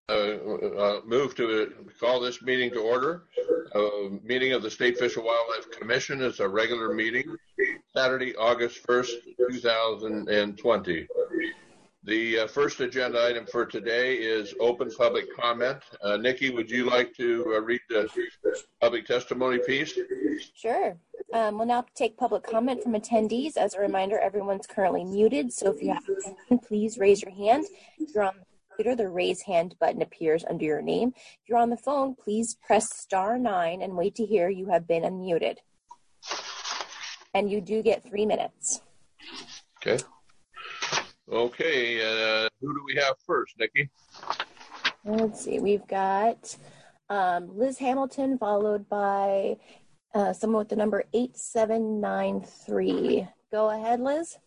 Move to call this meeting to order. Meeting of the State Fish and Wildlife Commission is a regular meeting, Saturday, August 1st, 2020. The first agenda item for today is open public comment. Nikki, would you like to read the public testimony piece? Sure. We'll now take public comment from attendees. As a reminder, everyone's currently muted, so if you have a question, please raise your hand. If you're on the computer, the raise hand button appears under your name. If you're on the phone, please press *9 and wait to hear you have been unmuted. And you do get 3 minutes. Okay. Okay, who do we have first, Nikki? Let's see, we've got Liz Hamilton, followed by someone with the number 8793. Go ahead, Liz.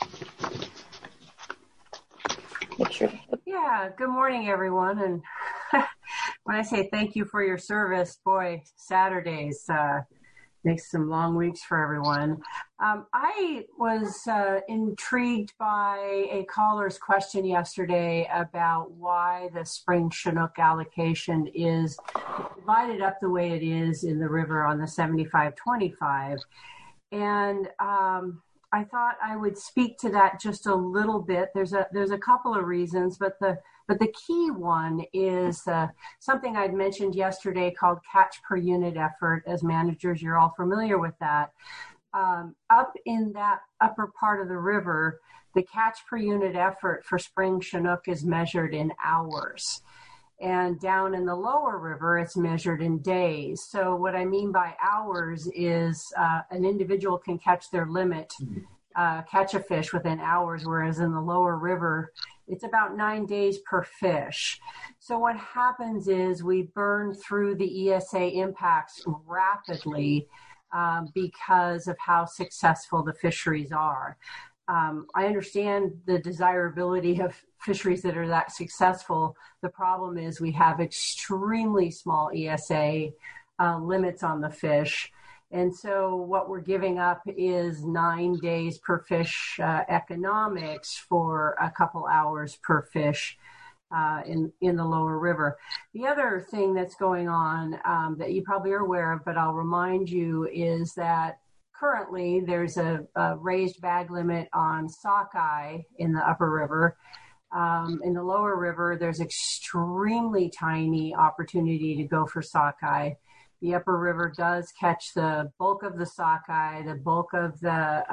Make sure. Yeah, good morning, everyone. And when I say thank you for your service, boy, Saturdays makes some long weeks for everyone. I was intrigued by a caller's question yesterday about why the spring Chinook allocation is divided up the way it is in the river on the 75-25. And I thought I would speak to that just a little bit. There's a couple of reasons, but the key one is something I'd mentioned yesterday called catch per unit effort. As managers, you're all familiar with that. Up in that upper part of the river, the catch per unit effort for spring Chinook is measured in hours. And down in the lower river, it's measured in days. So what I mean by hours is an individual can catch their limit, catch a fish within hours, whereas in the lower river, it's about 9 days per fish. So what happens is we burn through the ESA impacts rapidly because of how successful the fisheries are. I understand the desirability of fisheries that are that successful. The problem is we have extremely small ESA limits on the fish. And so what we're giving up is 9 days per fish economics for a couple hours per fish in the lower river. The other thing that's going on that you probably are aware of, but I'll remind you, is that currently there's a raised bag limit on sockeye in the upper river. In the lower river, there's extremely tiny opportunity to go for sockeye. The upper river does catch the bulk of the sockeye, the bulk of the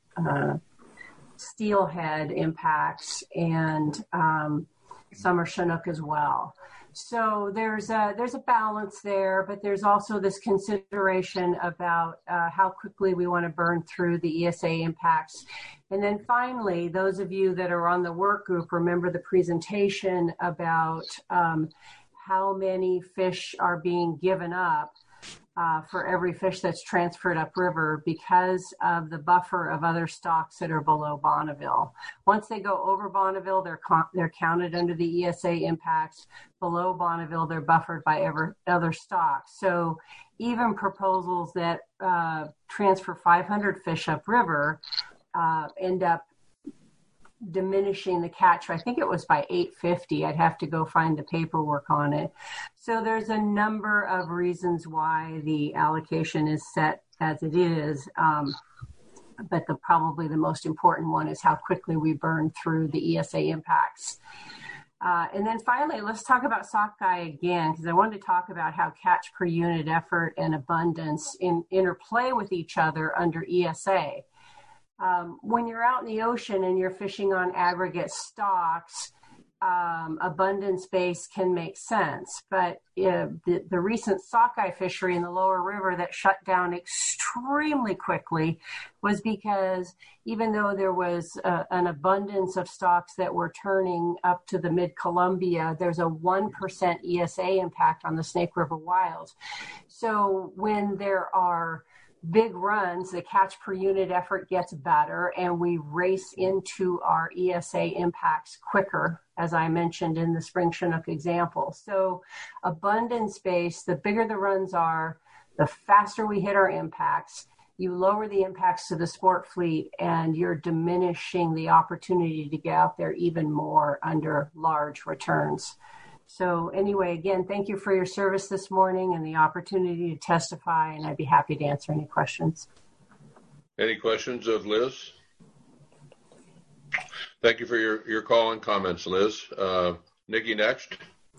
steelhead impacts, and summer Chinook as well. So there's a balance there, but there's also this consideration about how quickly we want to burn through the ESA impacts. And then finally, those of you that are on the work group, remember the presentation about how many fish are being given up for every fish that's transferred upriver because of the buffer of other stocks that are below Bonneville. Once they go over Bonneville, they're counted under the ESA impacts. Below Bonneville, they're buffered by other stocks. So even proposals that transfer 500 fish upriver end up diminishing the catch. I think it was by 850. I'd have to go find the paperwork on it. So there's a number of reasons why the allocation is set as it is. But probably the most important one is how quickly we burn through the ESA impacts. And then finally, let's talk about sockeye again, because I wanted to talk about how catch per unit effort and abundance interplay with each other under ESA. When you're out in the ocean and you're fishing on aggregate stocks, abundance base can make sense. But the recent sockeye fishery in the lower river that shut down extremely quickly was because even though there was an abundance of stocks that were turning up to the mid-Columbia, there's a 1% ESA impact on the Snake River wilds. So when there are big runs, the catch per unit effort gets better and we race into our ESA impacts quicker, as I mentioned in the spring Chinook example. So abundance base, the bigger the runs are, the faster we hit our impacts. You lower the impacts to the sport fleet and you're diminishing the opportunity to get out there even more under large returns. So anyway, again, thank you for your service this morning and the opportunity to testify, and I'd be happy to answer any questions. Any questions of Liz? Thank you for your call and comments, Liz. Nikki, next.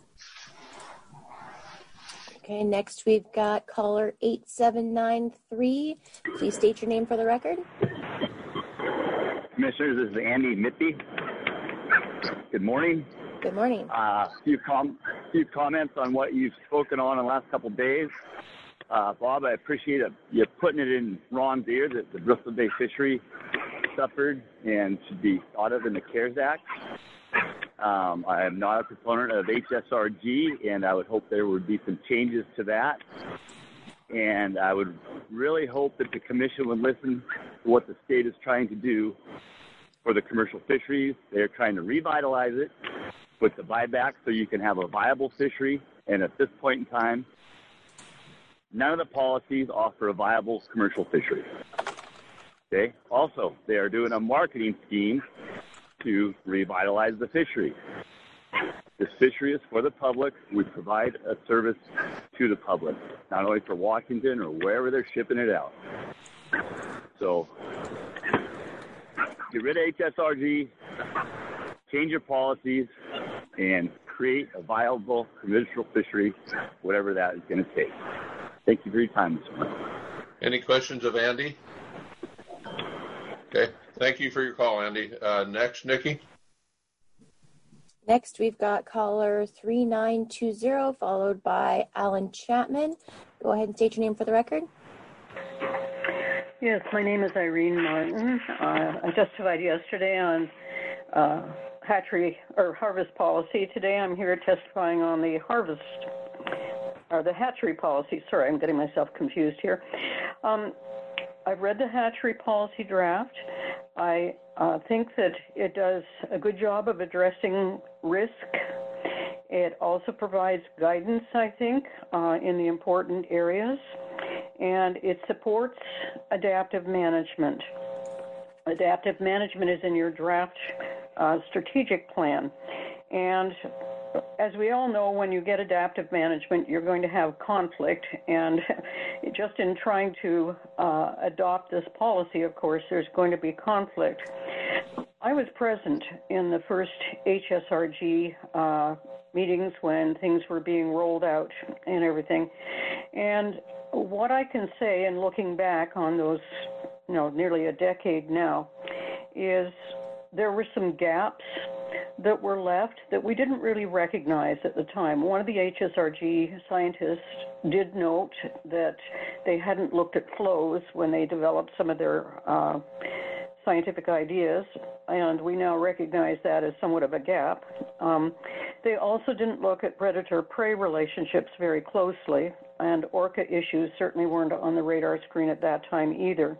Okay, next we've got caller 8793. Please state your name for the record. Commissioners, this is Andy Mitby. Good morning. Good morning. Few comments on what you've spoken on in the last couple of days. Bob, I appreciate you putting it in Ron's ear that the Bristol Bay fishery suffered and should be thought of in the CARES Act. I am not a proponent of HSRG, and I would hope there would be some changes to that. And I would really hope that the commission would listen to what the state is trying to do for the commercial fisheries. They're trying to revitalize it with the buyback so you can have a viable fishery. And at this point in time, none of the policies offer a viable commercial fishery. Okay. Also, they are doing a marketing scheme to revitalize the fishery. This fishery is for the public. We provide a service to the public, not only for Washington or wherever they're shipping it out. So get rid of HSRG, change your policies, and create a viable commercial fishery, whatever that is going to take. Thank you for your time this morning. Any questions of Andy? Okay. Thank you for your call, Andy. Next, Nikki. Next, we've got caller 3920, followed by Alan Chapman. Go ahead and state your name for the record. Yes, my name is Irene Martin. I testified yesterday on hatchery or harvest policy. Today I'm here testifying on the harvest or the hatchery policy. Sorry, I'm getting myself confused here. I've read the hatchery policy draft. I think that it does a good job of addressing risk. It also provides guidance, I think, in the important areas, and it supports adaptive management. Adaptive management is in your draft strategic plan, and as we all know, when you get adaptive management, you're going to have conflict, and just in trying to adopt this policy, of course, there's going to be conflict. I was present in the first HSRG meetings when things were being rolled out and everything, and what I can say, in looking back on those, nearly a decade now, is there were some gaps that were left that we didn't really recognize at the time. One of the HSRG scientists did note that they hadn't looked at flows when they developed some of their scientific ideas, and we now recognize that as somewhat of a gap. They also didn't look at predator-prey relationships very closely, and orca issues certainly weren't on the radar screen at that time either.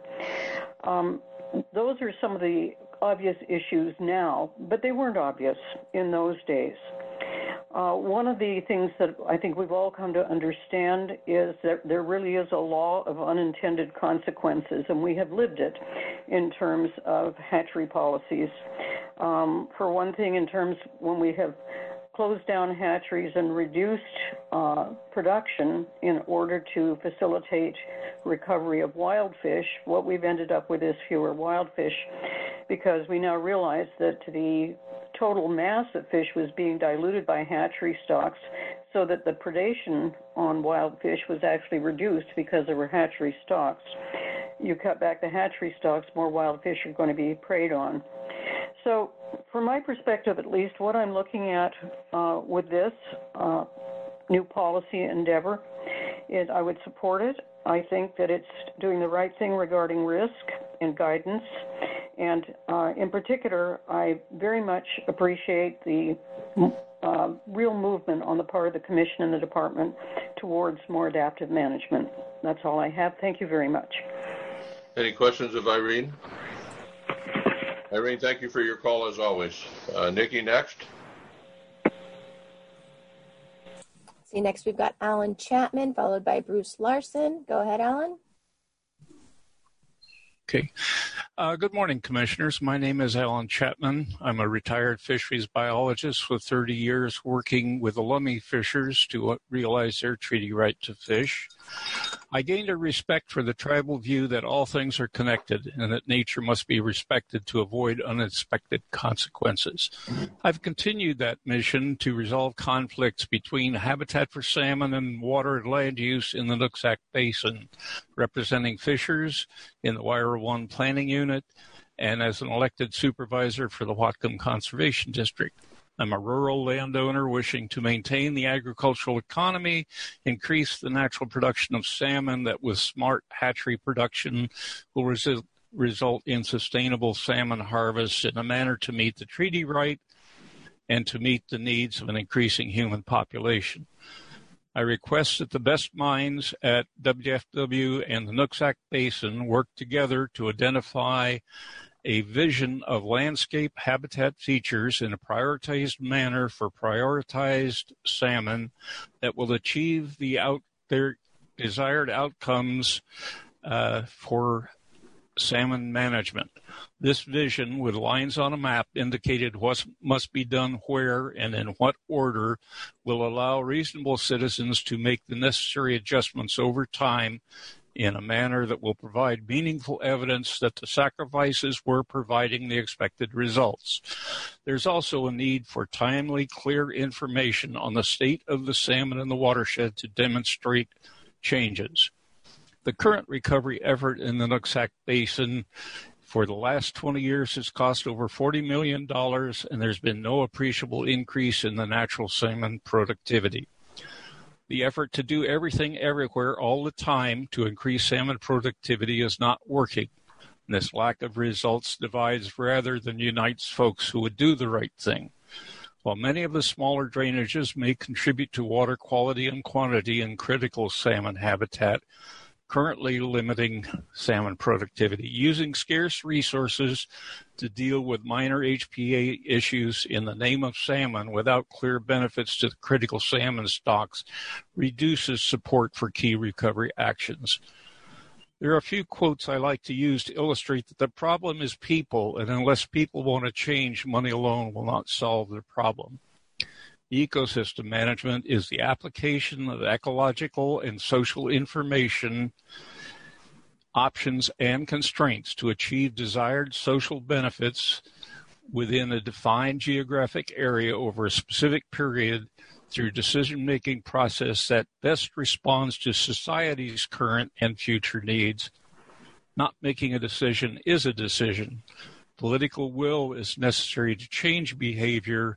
Those are some of the obvious issues now, but they weren't obvious in those days. One of the things that I think we've all come to understand is that there really is a law of unintended consequences, and we have lived it in terms of hatchery policies. For one thing, in terms when we have closed down hatcheries and reduced production in order to facilitate recovery of wild fish, what we've ended up with is fewer wild fish, because we now realize that the total mass of fish was being diluted by hatchery stocks, so that the predation on wild fish was actually reduced because there were hatchery stocks. You cut back the hatchery stocks, more wild fish are going to be preyed on. So from my perspective, at least, what I'm looking at with this new policy endeavor is I would support it. I think that it's doing the right thing regarding risk and guidance. And in particular, I very much appreciate the real movement on the part of the Commission and the Department towards more adaptive management. That's all I have. Thank you very much. Any questions of Irene? Irene, thank you for your call as always. Nikki, next. See, next we've got Alan Chapman, followed by Bruce Larson. Go ahead, Alan. Okay. Good morning, Commissioners. My name is Alan Chapman. I'm a retired fisheries biologist with 30 years working with the Lummi fishers to realize their treaty right to fish. I gained a respect for the tribal view that all things are connected and that nature must be respected to avoid unexpected consequences. I've continued that mission to resolve conflicts between habitat for salmon and water and land use in the Nooksack Basin, representing fishers in the Waiara 1 Planning Unit and as an elected supervisor for the Whatcom Conservation District. I'm a rural landowner wishing to maintain the agricultural economy, increase the natural production of salmon that with smart hatchery production will result in sustainable salmon harvests in a manner to meet the treaty right and to meet the needs of an increasing human population. I request that the best minds at WFW and the Nooksack Basin work together to identify a vision of landscape habitat features in a prioritized manner for prioritized salmon that will achieve their desired outcomes for salmon management. This vision, with lines on a map indicated what must be done where and in what order, will allow reasonable citizens to make the necessary adjustments over time in a manner that will provide meaningful evidence that the sacrifices were providing the expected results. There's also a need for timely, clear information on the state of the salmon in the watershed to demonstrate changes. The current recovery effort in the Nooksack Basin for the last 20 years has cost over $40 million, and there's been no appreciable increase in the natural salmon productivity. The effort to do everything everywhere all the time to increase salmon productivity is not working. This lack of results divides rather than unites folks who would do the right thing. While many of the smaller drainages may contribute to water quality and quantity in critical salmon habitat, currently limiting salmon productivity, using scarce resources to deal with minor HPA issues in the name of salmon without clear benefits to the critical salmon stocks reduces support for key recovery actions. There are a few quotes I like to use to illustrate that the problem is people, and unless people want to change, money alone will not solve the problem. Ecosystem management is the application of ecological and social information, options, and constraints to achieve desired social benefits within a defined geographic area over a specific period through decision-making process that best responds to society's current and future needs. Not making a decision is a decision. Political will is necessary to change behavior,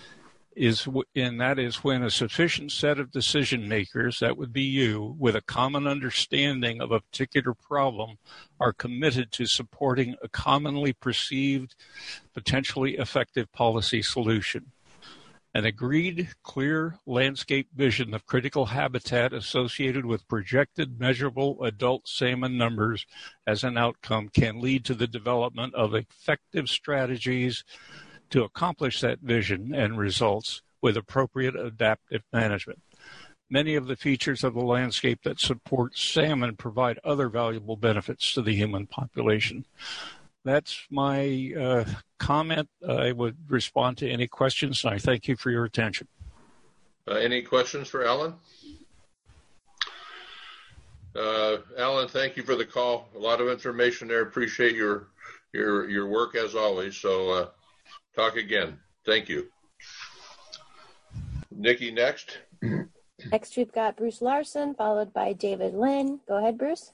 and that is when a sufficient set of decision makers, that would be you, with a common understanding of a particular problem, are committed to supporting a commonly perceived, potentially effective policy solution. An agreed, clear landscape vision of critical habitat associated with projected measurable adult salmon numbers as an outcome can lead to the development of effective strategies to accomplish that vision and results with appropriate adaptive management. Many of the features of the landscape that support salmon provide other valuable benefits to the human population. That's my comment. I would respond to any questions, and I thank you for your attention. Any questions for Alan? Alan, thank you for the call. A lot of information there. Appreciate your work as always. So talk again. Thank you. Nikki, next. Next, we've got Bruce Larson, followed by David Lynn. Go ahead, Bruce.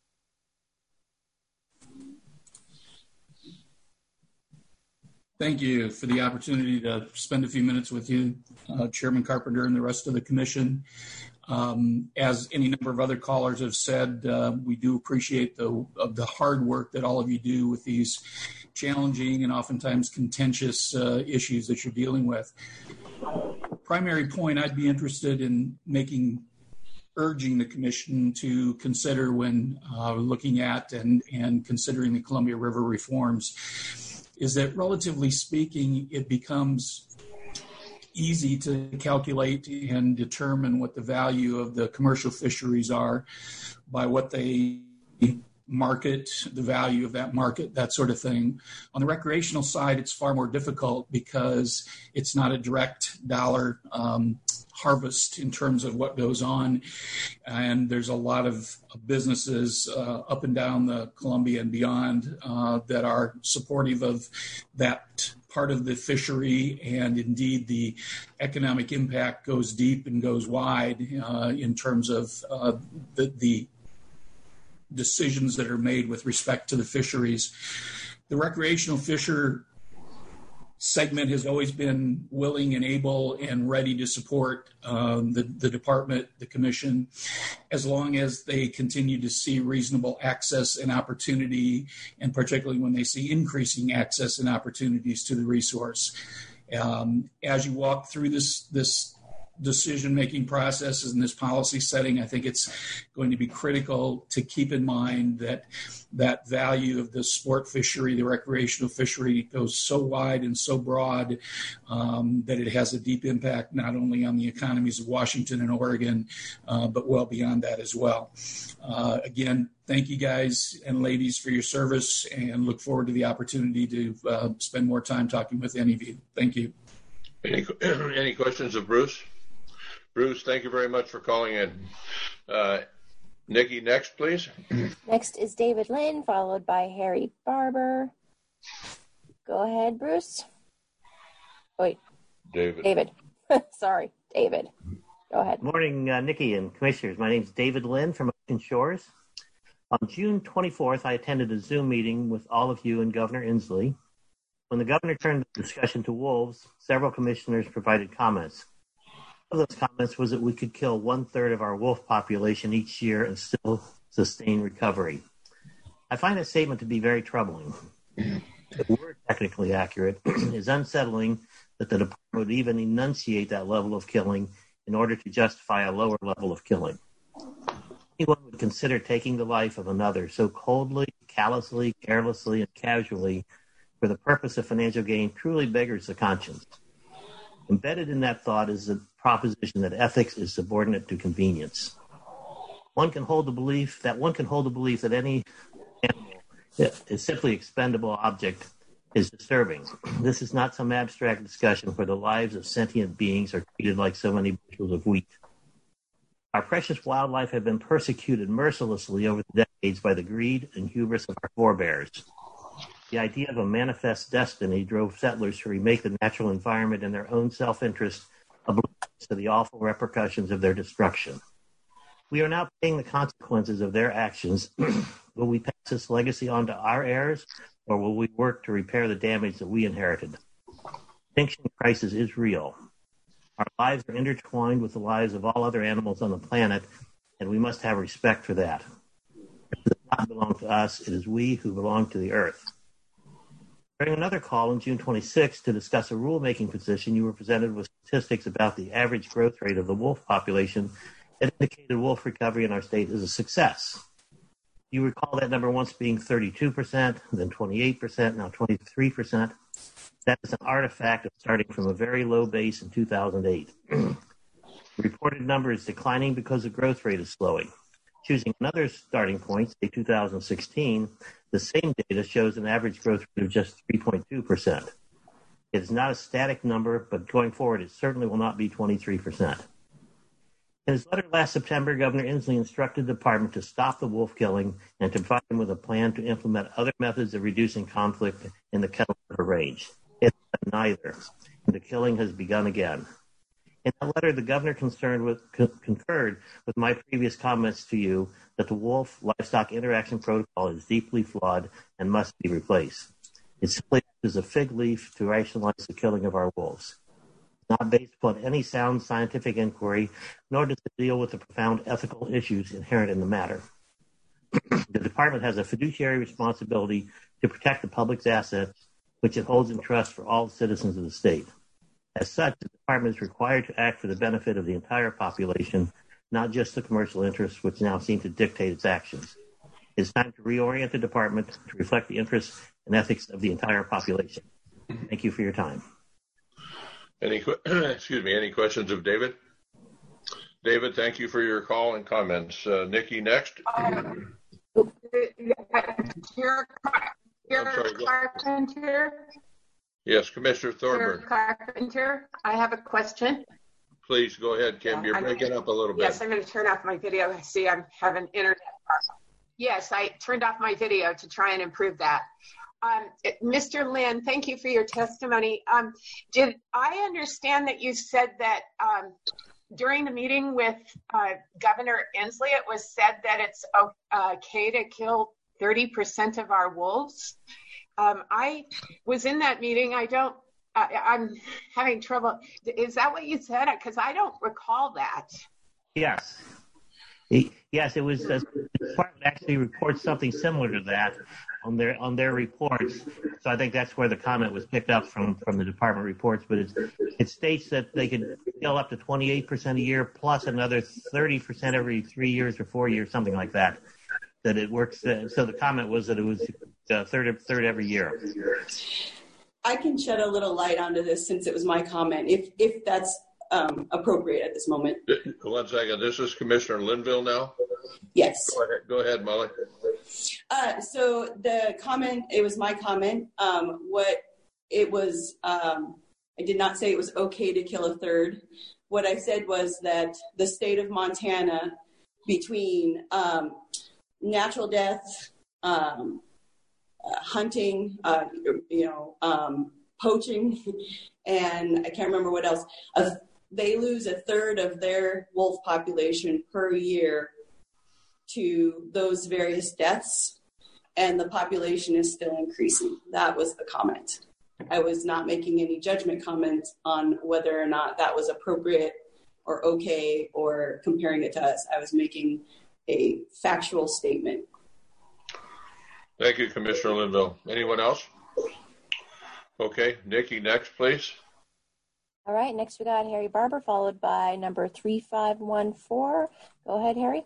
Thank you for the opportunity to spend a few minutes with you, Chairman Carpenter and the rest of the commission. As any number of other callers have said, we do appreciate the hard work that all of you do with these challenging and oftentimes contentious issues that you're dealing with. Primary point I'd be interested in urging the commission to consider when looking at and considering the Columbia River reforms is that, relatively speaking, it becomes easy to calculate and determine what the value of the commercial fisheries are by what they market, the value of that market, that sort of thing. On the recreational side, it's far more difficult because it's not a direct dollar harvest in terms of what goes on. And there's a lot of businesses up and down the Columbia and beyond that are supportive of that part of the fishery, and indeed the economic impact goes deep and goes wide in terms of the decisions that are made with respect to the fisheries. The recreational fisher segment has always been willing and able and ready to support the department, the commission, as long as they continue to see reasonable access and opportunity, and particularly when they see increasing access and opportunities to the resource. As you walk through this decision-making processes in this policy setting, I think it's going to be critical to keep in mind that value of the sport fishery, the recreational fishery, goes so wide and so broad that it has a deep impact not only on the economies of Washington and Oregon, but well beyond that as well. Again, thank you guys and ladies for your service, and look forward to the opportunity to spend more time talking with any of you. Thank you. Any questions of Bruce? Bruce, thank you very much for calling in. Nikki, next, please. Next is David Lynn, followed by Harry Barber. Go ahead, Bruce. Wait. David. Sorry, David. Go ahead. Good morning, Nikki and commissioners. My name is David Lynn from Ocean Shores. On June 24th, I attended a Zoom meeting with all of you and Governor Inslee. When the governor turned the discussion to wolves, several commissioners provided comments. One of those comments was that we could kill 1/3 of our wolf population each year and still sustain recovery. I find that statement to be very troubling. If we're technically accurate, it's unsettling that the department would even enunciate that level of killing in order to justify a lower level of killing. Anyone would consider taking the life of another so coldly, callously, carelessly, and casually for the purpose of financial gain truly beggars the conscience. Embedded in that thought is the proposition that ethics is subordinate to convenience. One can hold the belief that any animal is simply expendable object is disturbing. This is not some abstract discussion where the lives of sentient beings are treated like so many bushels of wheat. Our precious wildlife have been persecuted mercilessly over the decades by the greed and hubris of our forebears. The idea of a manifest destiny drove settlers to remake the natural environment in their own self-interest, oblivious to the awful repercussions of their destruction. We are now paying the consequences of their actions. Will we pass this legacy on to our heirs, or will we work to repair the damage that we inherited? Extinction crisis is real. Our lives are intertwined with the lives of all other animals on the planet, and we must have respect for that. It does not belong to us. It is we who belong to the earth. During another call on June 26 to discuss a rulemaking position, you were presented with statistics about the average growth rate of the wolf population that indicated wolf recovery in our state is a success. You recall that number once being 32%, then 28%, now 23%. That is an artifact of starting from a very low base in 2008. The reported number is declining because the growth rate is slowing. Choosing another starting point, say 2016, the same data shows an average growth rate of just 3.2%. It is not a static number, but going forward, it certainly will not be 23%. In his letter last September, Governor Inslee instructed the department to stop the wolf killing and to provide him with a plan to implement other methods of reducing conflict in the Kettle River Range. It has done neither, and the killing has begun again. In that letter, the governor concurred with my previous comments to you that the wolf-livestock interaction protocol is deeply flawed and must be replaced. It simply acts as a fig leaf to rationalize the killing of our wolves. It's not based upon any sound scientific inquiry, nor does it deal with the profound ethical issues inherent in the matter. The department has a fiduciary responsibility to protect the public's assets, which it holds in trust for all citizens of the state. As such, the department is required to act for the benefit of the entire population, not just the commercial interests which now seem to dictate its actions. It's time to reorient the department to reflect the interests and ethics of the entire population. Thank you for your time. Any questions of David? David, thank you for your call and comments. Nikki, next. Carpenter. Yes, Commissioner Thornburg. Carpenter, I have a question. Please go ahead, Kim. You're breaking up a little bit. Yes, I'm going to turn off my video. I see I'm having internet problem. Yes, I turned off my video to try and improve that. Mr. Lynn, thank you for your testimony. Did I understand that you said that during the meeting with Governor Inslee, it was said that it's okay to kill 30% of our wolves? I was in that meeting. I'm having trouble. Is that what you said? Because I don't recall that. Yes. Yes, it was. The department actually reports something similar to that on their reports. So I think that's where the comment was picked up from the department reports. But it states that they could kill up to 28% a year, plus another 30% every 3 years or 4 years, something like that. That it works. So the comment was that it was third every year. I can shed a little light onto this since it was my comment, if that's appropriate at this moment. 1 second. This is Commissioner Linville now? Yes. Go ahead, Molly. So the comment, it was my comment. What it was, I did not say it was okay to kill a third. What I said was that the state of Montana, between natural death, hunting, poaching, and I can't remember what else, they lose a third of their wolf population per year to those various deaths, and the population is still increasing. That was the comment. I was not making any judgment comments on whether or not that was appropriate or okay or comparing it to us. I was making a factual statement. Thank you, Commissioner Linville. Anyone else? Okay, Nikki, next, please. All right, next we got Harry Barber, followed by number 3514. Go ahead, Harry.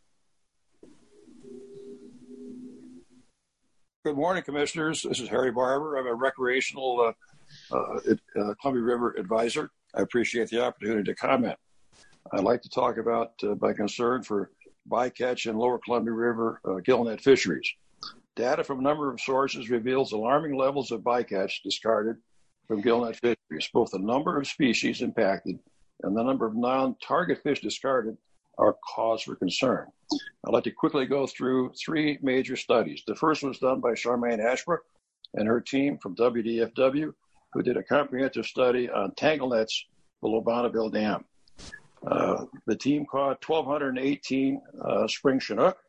Good morning, Commissioners. This is Harry Barber. I'm a recreational Columbia River advisor. I appreciate the opportunity to comment. I'd like to talk about my concern for bycatch and lower Columbia River gillnet fisheries. Data from a number of sources reveals alarming levels of bycatch discarded from gillnet fisheries. Both the number of species impacted and the number of non-target fish discarded are cause for concern. I'd like to quickly go through three major studies. The first was done by Charmaine Ashbrook and her team from WDFW, who did a comprehensive study on tangle nets below Bonneville Dam. The team caught 1,218 spring Chinook,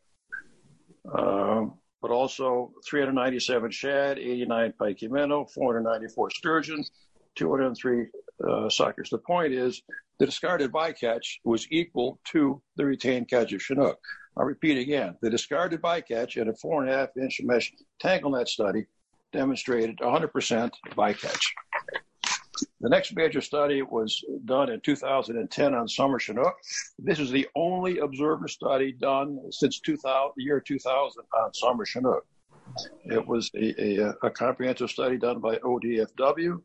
but also 397 shad, 89 pike minnow, 494 sturgeon, 203 suckers. The point is the discarded bycatch was equal to the retained catch of Chinook. I'll repeat again. The discarded bycatch in a 4.5-inch mesh tangle net study demonstrated 100% bycatch. The next major study was done in 2010 on summer Chinook. This is the only observer study done since the year 2000 on summer Chinook. It was a comprehensive study done by ODFW.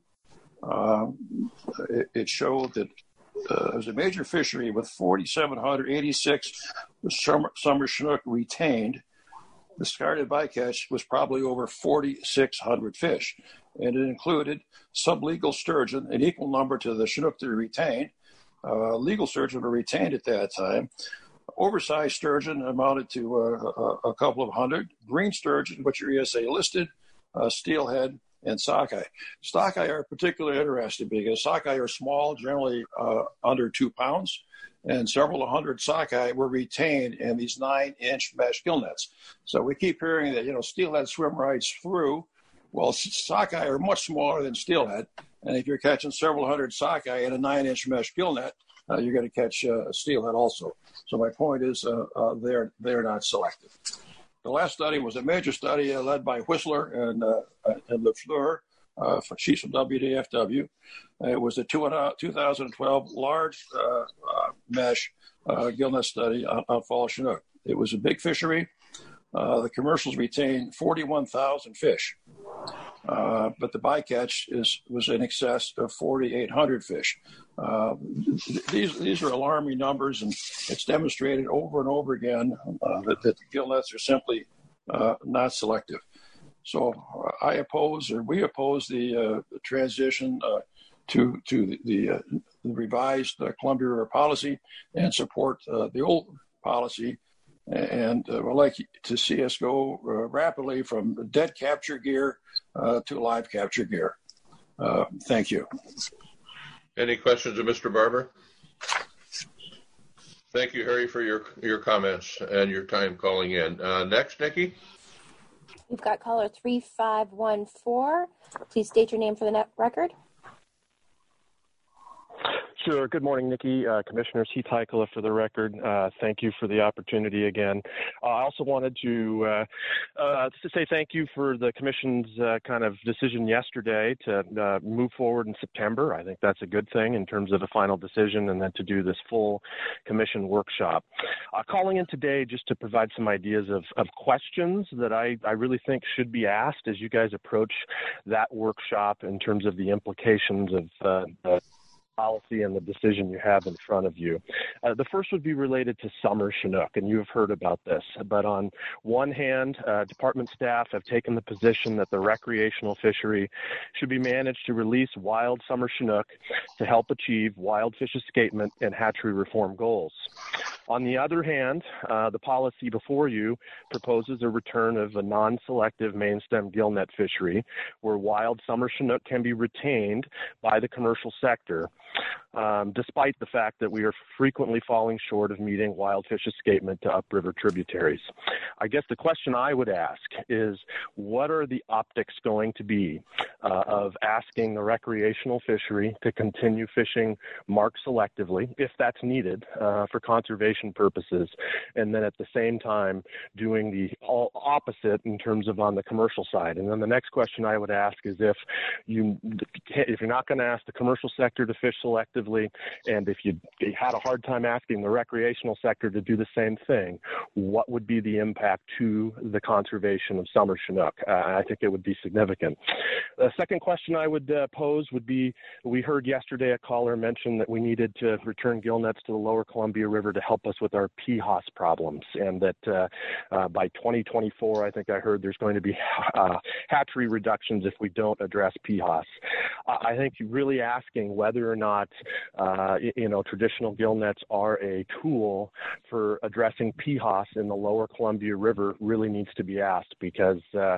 It showed that it was a major fishery with 4,786 summer Chinook retained. Discarded bycatch was probably over 4,600 fish, and it included sublegal sturgeon, an equal number to the Chinook that were retained. Legal sturgeon were retained at that time. Oversized sturgeon amounted to a couple of hundred. Green sturgeon, which are ESA listed, steelhead, and sockeye. Sockeye are particularly interesting because sockeye are small, generally under 2 pounds, and several hundred sockeye were retained in these 9-inch mesh gill nets. So we keep hearing that, steelhead swim right through. Well, sockeye are much smaller than steelhead, and if you're catching several hundred sockeye in a 9-inch mesh gill net, you're going to catch steelhead also. So my point is they're not selected. The last study was a major study led by Whistler and Lafleur. She's from WDFW. It was a 2012 large mesh gillnet study on fall Chinook. It was a big fishery. The commercials retained 41,000 fish, but the bycatch was in excess of 4,800 fish. These are alarming numbers, and it's demonstrated over and over again that the gill nets are simply non-selective. So we oppose the transition to the revised Columbia River policy and support the old policy, and would like to see us go rapidly from dead capture gear to live capture gear. Thank you. Any questions of Mr. Barber? Thank you, Harry, for your comments and your time calling in. Next, Nikki. We've got caller 3514. Please state your name for the record. Sure. Good morning, Nikki. Commissioners, Heath Heikela for the record. Thank you for the opportunity again. I also wanted to say thank you for the Commission's kind of decision yesterday to move forward in September. I think that's a good thing in terms of the final decision, and then to do this full Commission workshop. Calling in today just to provide some ideas of questions that I really think should be asked as you guys approach that workshop in terms of the implications of policy and the decision you have in front of you. The first would be related to summer Chinook, and you have heard about this. But on one hand, department staff have taken the position that the recreational fishery should be managed to release wild summer Chinook to help achieve wild fish escapement and hatchery reform goals. On the other hand, the policy before you proposes a return of a non-selective main stem gillnet fishery where wild summer Chinook can be retained by the commercial sector, despite the fact that we are frequently falling short of meeting wild fish escapement to upriver tributaries. I guess the question I would ask is, what are the optics going to be of asking the recreational fishery to continue fishing marked selectively, if that's needed for conservation purposes, and then at the same time doing the all opposite in terms of on the commercial side? And then the next question I would ask is, if you're not going to ask the commercial sector to fish selectively, and if you had a hard time asking the recreational sector to do the same thing, what would be the impact to the conservation of summer Chinook? I think it would be significant. The second question I would pose would be, we heard yesterday a caller mention that we needed to return gillnets to the lower Columbia River to help us with our PHOS problems, and that by 2024, I think I heard there's going to be hatchery reductions if we don't address PHOS. I think really asking whether or not traditional gillnets are a tool for addressing PHOS in the lower Columbia River really needs to be asked, because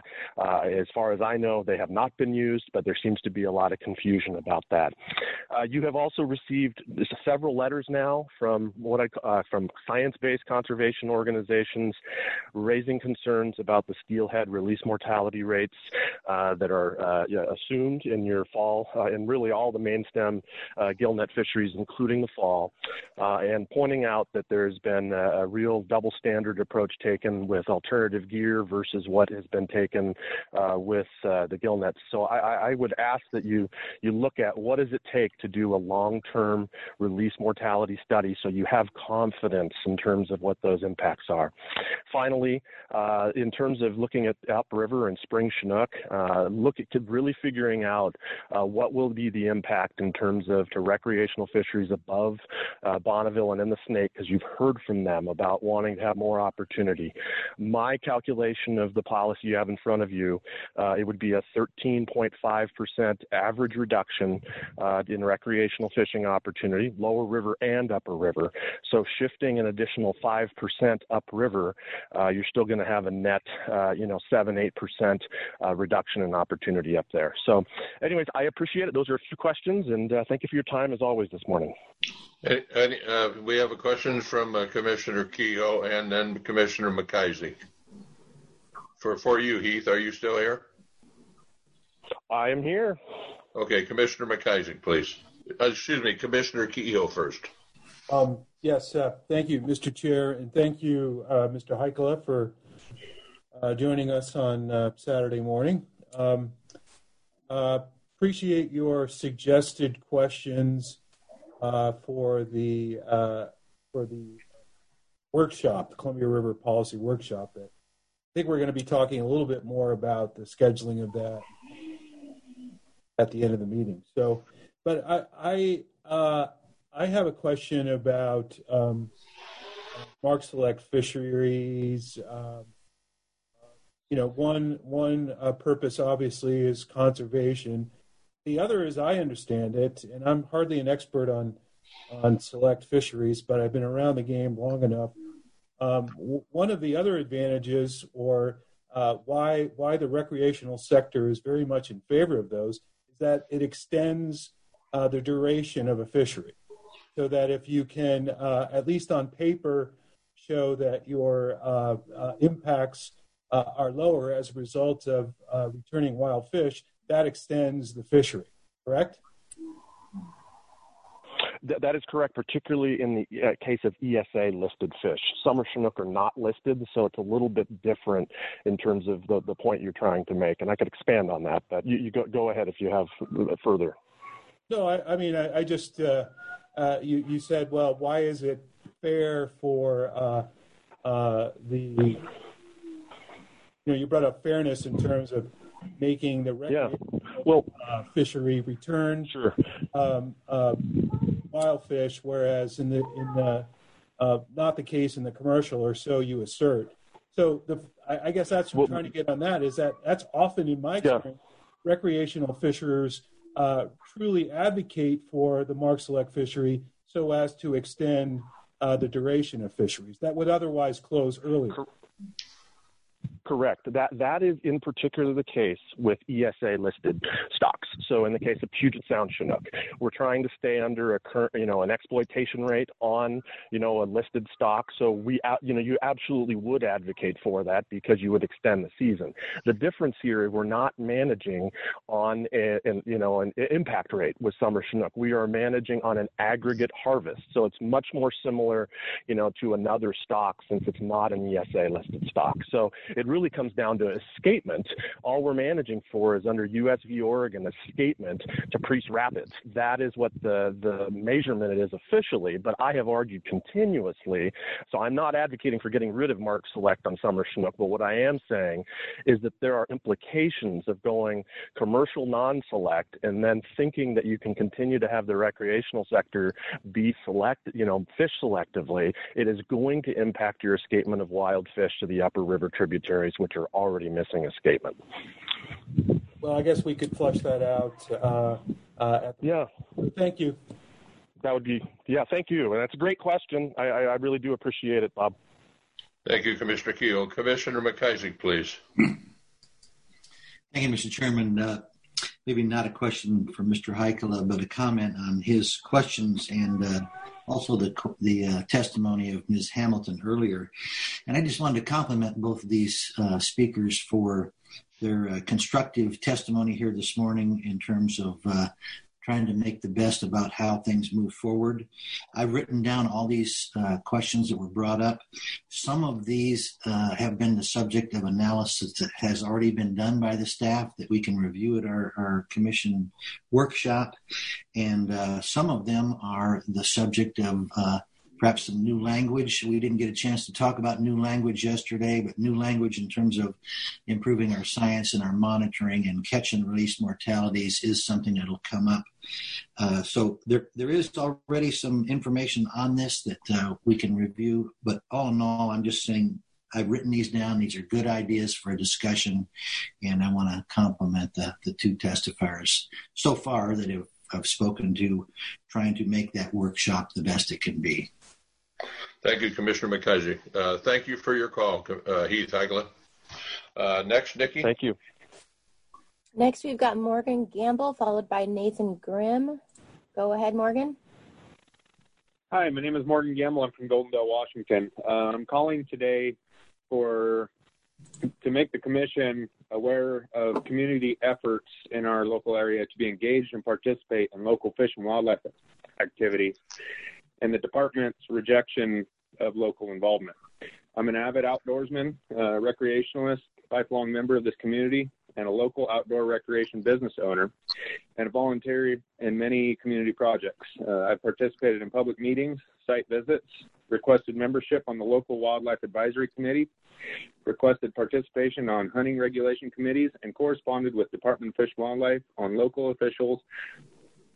as far as I know, they have not been used, but there seems to be a lot of confusion about that. You have also received several letters now from from science-based conservation organizations raising concerns about the steelhead release mortality rates that are assumed in your fall and really all the main stem gillnet fisheries, including the fall, and pointing out that there's been a real double standard approach taken with alternative gear versus what has been taken with the gillnets. So I would ask that you look at what does it take to do a long-term release mortality study so you have confidence in terms of what those impacts are. Finally, in terms of looking at upriver and spring Chinook, look at really figuring out what will be the impact in terms of to recreational fisheries above Bonneville and in the Snake, because you've heard from them about wanting to have more opportunity. My calculation of the policy you have in front of you, it would be a 13.5% average reduction in recreational fishing opportunity, lower river and upper river. So shifting an additional 5% upriver, you're still going to have a net, 7-8% reduction in opportunity up there. So anyways, I appreciate it. Those are a few questions, and thank you for your time as always this morning. We have a question from Commissioner Kehoe and then Commissioner McKisey. For you, Heath, are you still here? I am here. Okay, Commissioner McKisey, please. Commissioner Kehoe first. Yes, thank you, Mr. Chair, and thank you, Mr. Heikela, for joining us on Saturday morning. Appreciate your suggested questions for the workshop, the Columbia River Policy Workshop. I think we're going to be talking a little bit more about the scheduling of that at the end of the meeting. So, but I have a question about mark select fisheries, one purpose obviously is conservation. The other, as I understand it, and I'm hardly an expert on select fisheries, but I've been around the game long enough. One of the other advantages, or why the recreational sector is very much in favor of those, is that it extends the duration of a fishery, so that if you can, at least on paper, show that your impacts are lower as a result of returning wild fish, that extends the fishery, correct? That is correct, particularly in the case of ESA-listed fish. Summer Chinook are not listed, so it's a little bit different in terms of the point you're trying to make. And I could expand on that, but you go ahead if you have further. No, I just, you said, well, why is it fair for you brought up fairness in terms of making the fishery return wild fish, whereas in the not the case in the commercial, or so you assert. So I guess that's what I'm trying to get on that, is that's often in my experience, recreational fishers truly advocate for the mark select fishery so as to extend the duration of fisheries that would otherwise close earlier. Correct. That is in particular the case with ESA listed stocks. So in the case of Puget Sound Chinook, we're trying to stay under a current, an exploitation rate on, a listed stock. So you absolutely would advocate for that because you would extend the season. The difference here is we're not managing on an impact rate with summer Chinook. We are managing on an aggregate harvest. So it's much more similar, to another stock since it's not an ESA listed stock. So it really comes down to escapement. All we're managing for is under US v. Oregon, escapement to Priest Rapids. That is what the measurement is officially, but I have argued continuously. So I'm not advocating for getting rid of mark select on summer Chinook, but what I am saying is that there are implications of going commercial non-select and then thinking that you can continue to have the recreational sector be fish selectively. It is going to impact your escapement of wild fish to the upper river tributaries, which are already missing escapement. Well, I guess we could flesh that out. Thank you. That would be, thank you. And that's a great question. I really do appreciate it, Bob. Thank you, Commissioner Keel. Commissioner McIsaac, please. Thank you, Mr. Chairman. Maybe not a question for Mr. Heikkila, but a comment on his questions and also the testimony of Ms. Hamilton earlier. And I just wanted to compliment both of these speakers for their constructive testimony here this morning in terms of trying to make the best about how things move forward. I've written down all these questions that were brought up. Some of these have been the subject of analysis that has already been done by the staff that we can review at our commission workshop. And some of them are the subject of perhaps some new language. We didn't get a chance to talk about new language yesterday, but new language in terms of improving our science and our monitoring and catch and release mortalities is something that will come up. So there is already some information on this that we can review, but all in all, I'm just saying I've written these down. These are good ideas for a discussion, and I want to compliment the two testifiers so far that I've spoken to, trying to make that workshop the best it can be. Thank you, Commissioner McIsaac. Thank you for your call, Heath Heikkila. Next, Nikki. Thank you. Next, we've got Morgan Gamble, followed by Nathan Grimm. Go ahead, Morgan. Hi, my name is Morgan Gamble. I'm from Goldendale, Washington. I'm calling today to make the commission aware of community efforts in our local area to be engaged and participate in local fish and wildlife activities and the department's rejection of local involvement. I'm an avid outdoorsman, recreationalist, lifelong member of this community, and a local outdoor recreation business owner, and a volunteer in many community projects. I've participated in public meetings, site visits, requested membership on the local wildlife advisory committee, requested participation on hunting regulation committees, and corresponded with Department of Fish and Wildlife on local officials,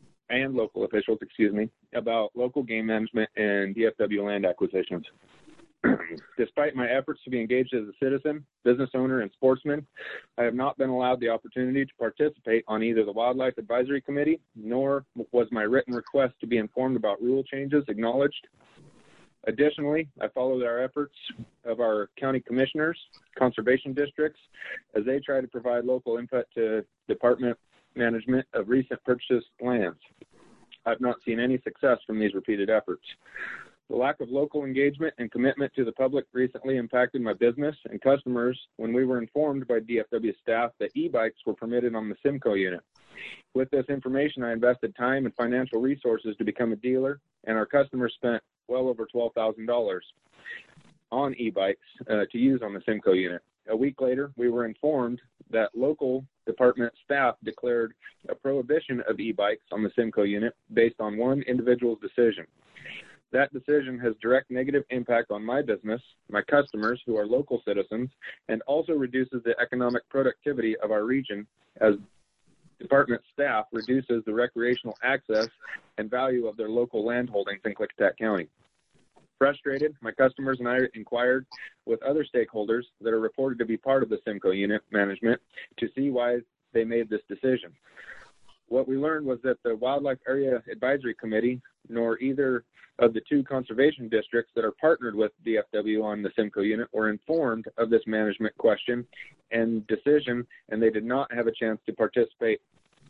about local game management and DFW land acquisitions. Despite my efforts to be engaged as a citizen, business owner, and sportsman, I have not been allowed the opportunity to participate on either the Wildlife Advisory Committee, nor was my written request to be informed about rule changes acknowledged. Additionally, I followed our efforts of our county commissioners, conservation districts, as they try to provide local input to department management of recent purchased lands. I've not seen any success from these repeated efforts. The lack of local engagement and commitment to the public recently impacted my business and customers when we were informed by DFW staff that e-bikes were permitted on the Simcoe unit. With this information, I invested time and financial resources to become a dealer, and our customers spent well over $12,000 on e-bikes to use on the Simcoe unit. A week later, we were informed that local department staff declared a prohibition of e-bikes on the Simcoe unit based on one individual's decision. That decision has direct negative impact on my business, my customers who are local citizens, and also reduces the economic productivity of our region as department staff reduces the recreational access and value of their local land holdings in Klickitat County. Frustrated, my customers and I inquired with other stakeholders that are reported to be part of the Simcoe unit management to see why they made this decision. What we learned was that the Wildlife Area Advisory Committee, nor either of the two conservation districts that are partnered with DFW on the Simcoe unit were informed of this management question and decision, and they did not have a chance to participate.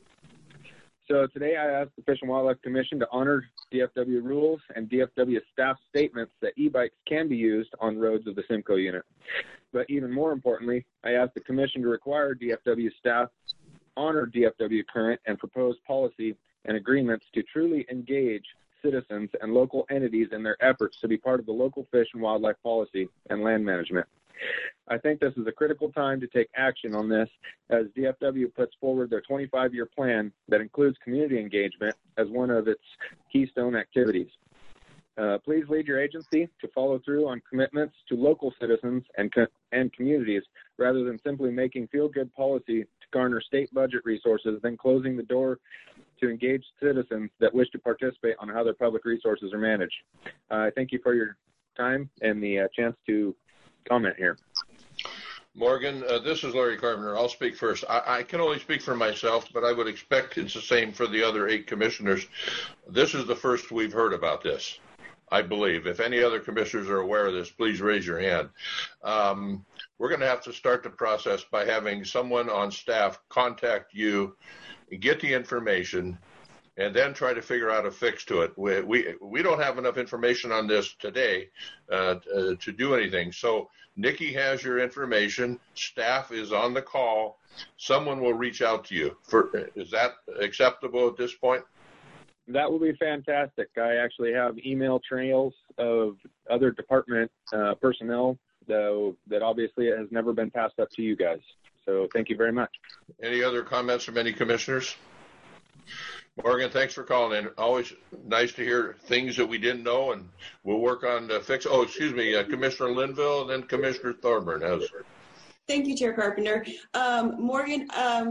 So today I asked the Fish and Wildlife Commission to honor DFW rules and DFW staff statements that e-bikes can be used on roads of the Simcoe unit. But even more importantly, I asked the Commission to require DFW staff honor DFW current and proposed policy and agreements to truly engage citizens and local entities in their efforts to be part of the local fish and wildlife policy and land management. I think this is a critical time to take action on this as DFW puts forward their 25-year plan that includes community engagement as one of its keystone activities. Please lead your agency to follow through on commitments to local citizens and communities rather than simply making feel-good policy to garner state budget resources, then closing the door to engage citizens that wish to participate on how their public resources are managed. I thank you for your time and the chance to comment here. Morgan, this is Larry Carpenter. I'll speak first. I can only speak for myself, but I would expect it's the same for the other 8 commissioners. This is the first we've heard about this, I believe. If any other commissioners are aware of this, please raise your hand. We're going to have to start the process by having someone on staff contact you, get the information, and then try to figure out a fix to it. We don't have enough information on this today to do anything. So Nikki has your information. Staff is on the call. Someone will reach out to you. Is that acceptable at this point? That would be fantastic. I actually have email trails of other department personnel that obviously has never been passed up to you guys. So thank you very much. Any other comments from any commissioners? Morgan, thanks for calling in. Always nice to hear things that we didn't know, and we'll work on the fix. Oh, excuse me, Commissioner Linville and then Commissioner Thorburn. Thank you, Chair Carpenter. Morgan,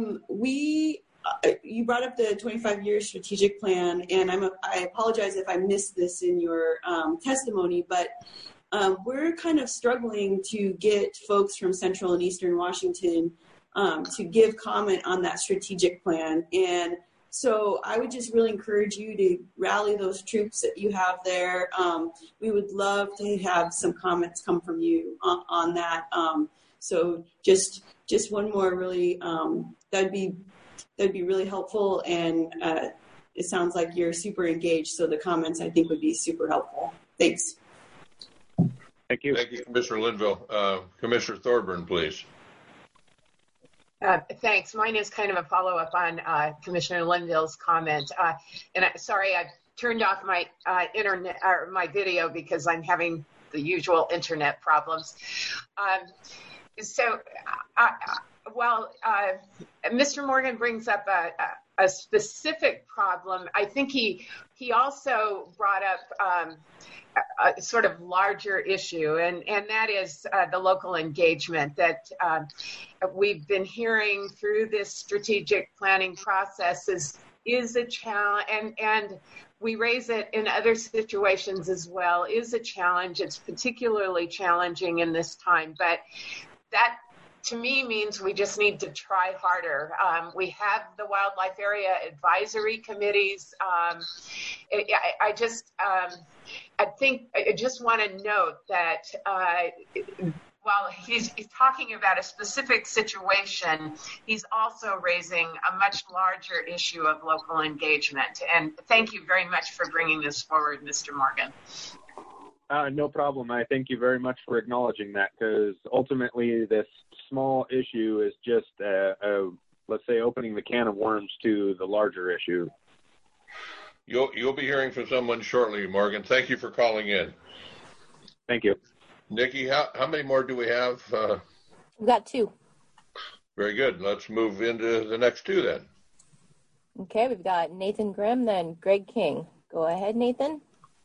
you brought up the 25-year strategic plan, and I apologize if I missed this in your testimony, but we're kind of struggling to get folks from Central and Eastern Washington to give comment on that strategic plan. And so I would just really encourage you to rally those troops that you have there. We would love to have some comments come from you on that. So just one more really, that'd be really helpful. And it sounds like you're super engaged. So the comments I think would be super helpful. Thanks. Thank you. Thank you, Commissioner Linville. Commissioner Thorburn, please. Thanks. Mine is kind of a follow-up on Commissioner Linville's comment. Sorry, I turned off my internet or my video because I'm having the usual internet problems. While Mr. Morgan brings up a specific problem, I think he also brought up a sort of larger issue, and that is the local engagement that we've been hearing through this strategic planning process is a challenge, and we raise it in other situations as well, is a challenge. It's particularly challenging in this time, but that to me means we just need to try harder. We have the wildlife area advisory committees. I just want to note that while he's talking about a specific situation, he's also raising a much larger issue of local engagement. And thank you very much for bringing this forward, Mr. Morgan. No problem. I thank you very much for acknowledging that, because ultimately this small issue is just, let's say, opening the can of worms to the larger issue. You'll be hearing from someone shortly, Morgan. Thank you for calling in. Thank you. Nikki, how many more do we have? We've got 2. Very good. Let's move into the next 2 then. Okay, we've got Nathan Grimm, then Greg King. Go ahead, Nathan.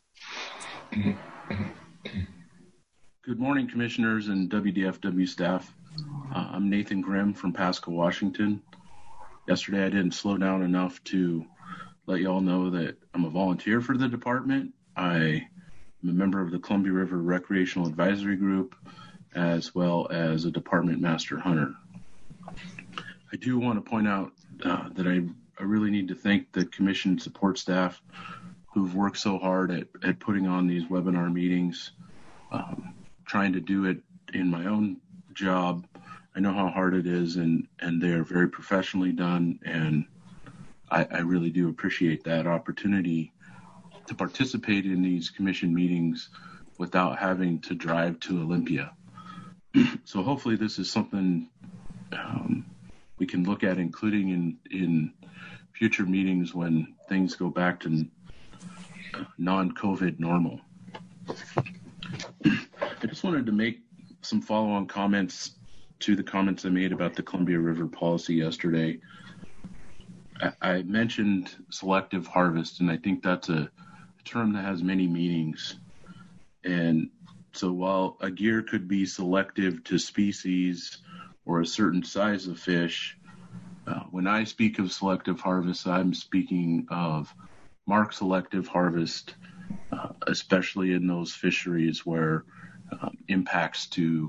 Good morning, commissioners and WDFW staff. I'm Nathan Grimm from Pasco, Washington. Yesterday, I didn't slow down enough to let you all know that I'm a volunteer for the department. I I'm a member of the Columbia River Recreational Advisory Group, as well as a department master hunter. I do want to point out that I really need to thank the commission support staff who've worked so hard at putting on these webinar meetings, trying to do it in my own job. I know how hard it is, and they are very professionally done, and I really do appreciate that opportunity to participate in these commission meetings without having to drive to Olympia. So hopefully this is something we can look at including in future meetings when things go back to non-COVID normal. I just wanted to make some follow-on comments to the comments I made about the Columbia River policy yesterday. I mentioned selective harvest, and I think that's a term that has many meanings. And so while a gear could be selective to species or a certain size of fish, when I speak of selective harvest, I'm speaking of mark selective harvest, especially in those fisheries where impacts to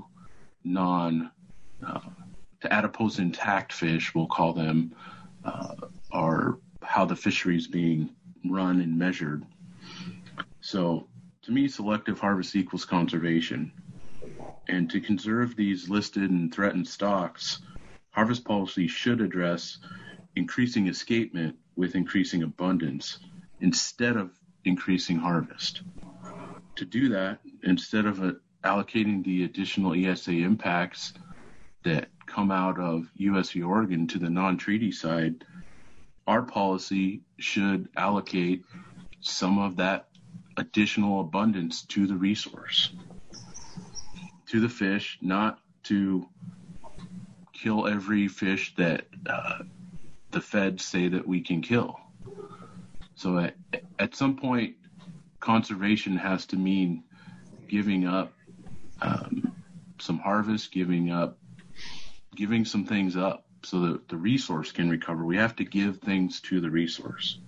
to adipose intact fish, we'll call them, are how the fishery is being run and measured. So to me, selective harvest equals conservation. And to conserve these listed and threatened stocks, harvest policy should address increasing escapement with increasing abundance instead of increasing harvest. To do that, instead of allocating the additional ESA impacts that come out of US v. Oregon to the non-treaty side, our policy should allocate some of that additional abundance to the resource, to the fish, not to kill every fish that the feds say that we can kill. So at some point, conservation has to mean giving up some harvest, giving some things up so that the resource can recover. We have to give things to the resource.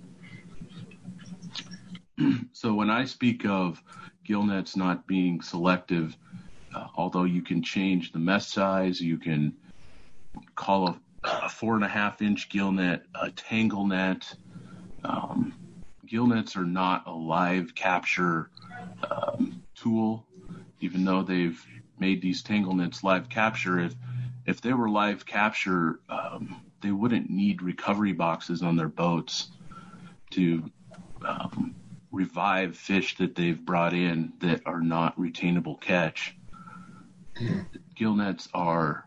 So when I speak of gill nets not being selective, although you can change the mesh size, you can call a 4.5-inch gill net a tangle net. Gill nets are not a live capture tool, even though they've made these tangle nets live capture. If they were live capture, they wouldn't need recovery boxes on their boats to revive fish that they've brought in that are not retainable catch. Gill nets are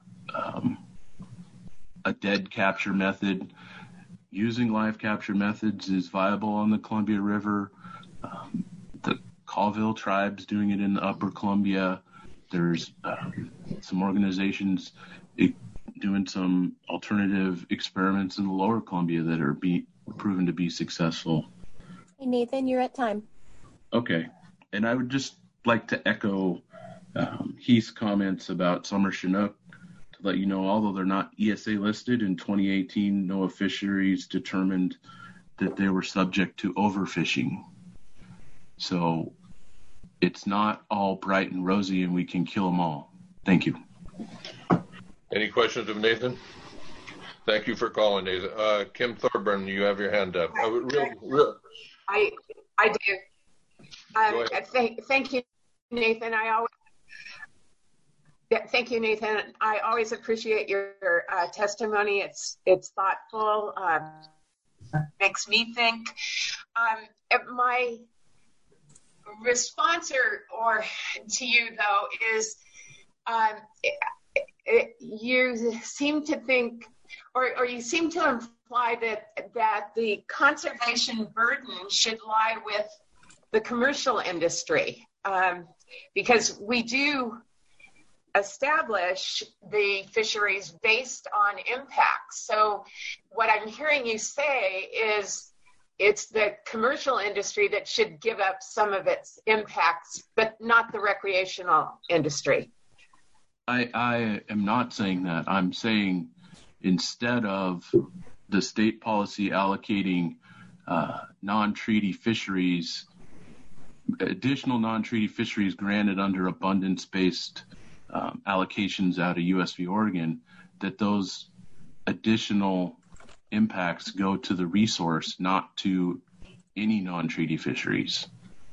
a dead capture method. Using live capture methods is viable on the Columbia River. The Colville tribe's doing it in the Upper Columbia. There's some organizations doing some alternative experiments in the Lower Columbia that are proven to be successful. Hey, Nathan, you're at time. Okay. And I would just like to echo Heath's comments about summer Chinook to let you know, although they're not ESA listed, in 2018, NOAA Fisheries determined that they were subject to overfishing. So it's not all bright and rosy and we can kill them all. Thank you. Any questions of Nathan? Thank you for calling, Nathan. Kim Thorburn, you have your hand up. I do. Thank you, Nathan. Thank you, Nathan. I always appreciate your testimony. It's thoughtful. Makes me think. My response or to you though is you seem to think, or you seem to imply that the conservation burden should lie with the commercial industry, because we do establish the fisheries based on impacts. So what I'm hearing you say is it's the commercial industry that should give up some of its impacts, but not the recreational industry. I am not saying that. I'm saying instead of the state policy allocating non-treaty fisheries, additional non-treaty fisheries granted under abundance-based allocations out of US v. Oregon, that those additional impacts go to the resource, not to any non-treaty fisheries,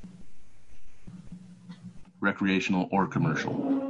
recreational or commercial.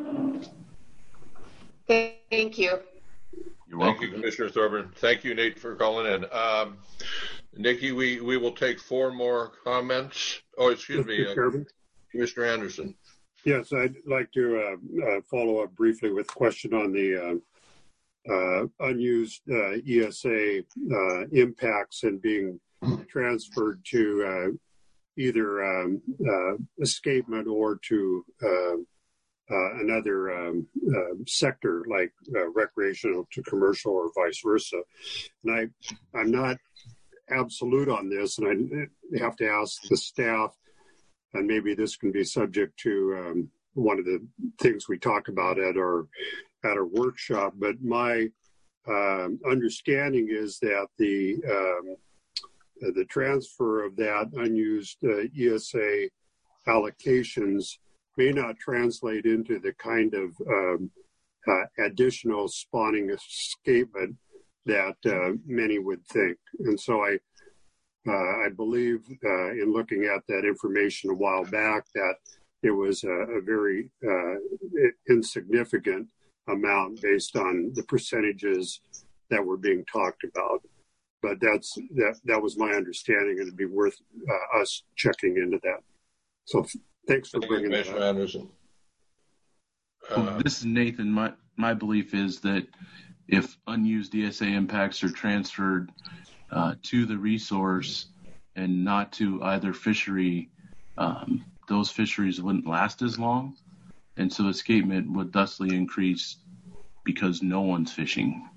Thank you. You're welcome. Thank you, Commissioner Thorburn. Thank you, Nate, for calling in. Nikki, we will take 4 more comments. Oh, excuse me, Commissioner Anderson. Yes, I'd like to follow up briefly with a question on the unused ESA impacts and being transferred to either escapement or to another sector like recreational to commercial or vice versa. And I'm not absolute on this, and I have to ask the staff, and maybe this can be subject to one of the things we talk about at our workshop. But my understanding is that the transfer of that unused ESA allocations may not translate into the kind of additional spawning escapement that many would think. And so I believe in looking at that information a while back that it was a very insignificant amount based on the percentages that were being talked about. But that was my understanding, and it'd be worth us checking into that. So thanks for bringing that up. Anderson. This is Nathan. My belief is that if unused ESA impacts are transferred to the resource and not to either fishery, those fisheries wouldn't last as long. And so escapement would thusly increase because no one's fishing.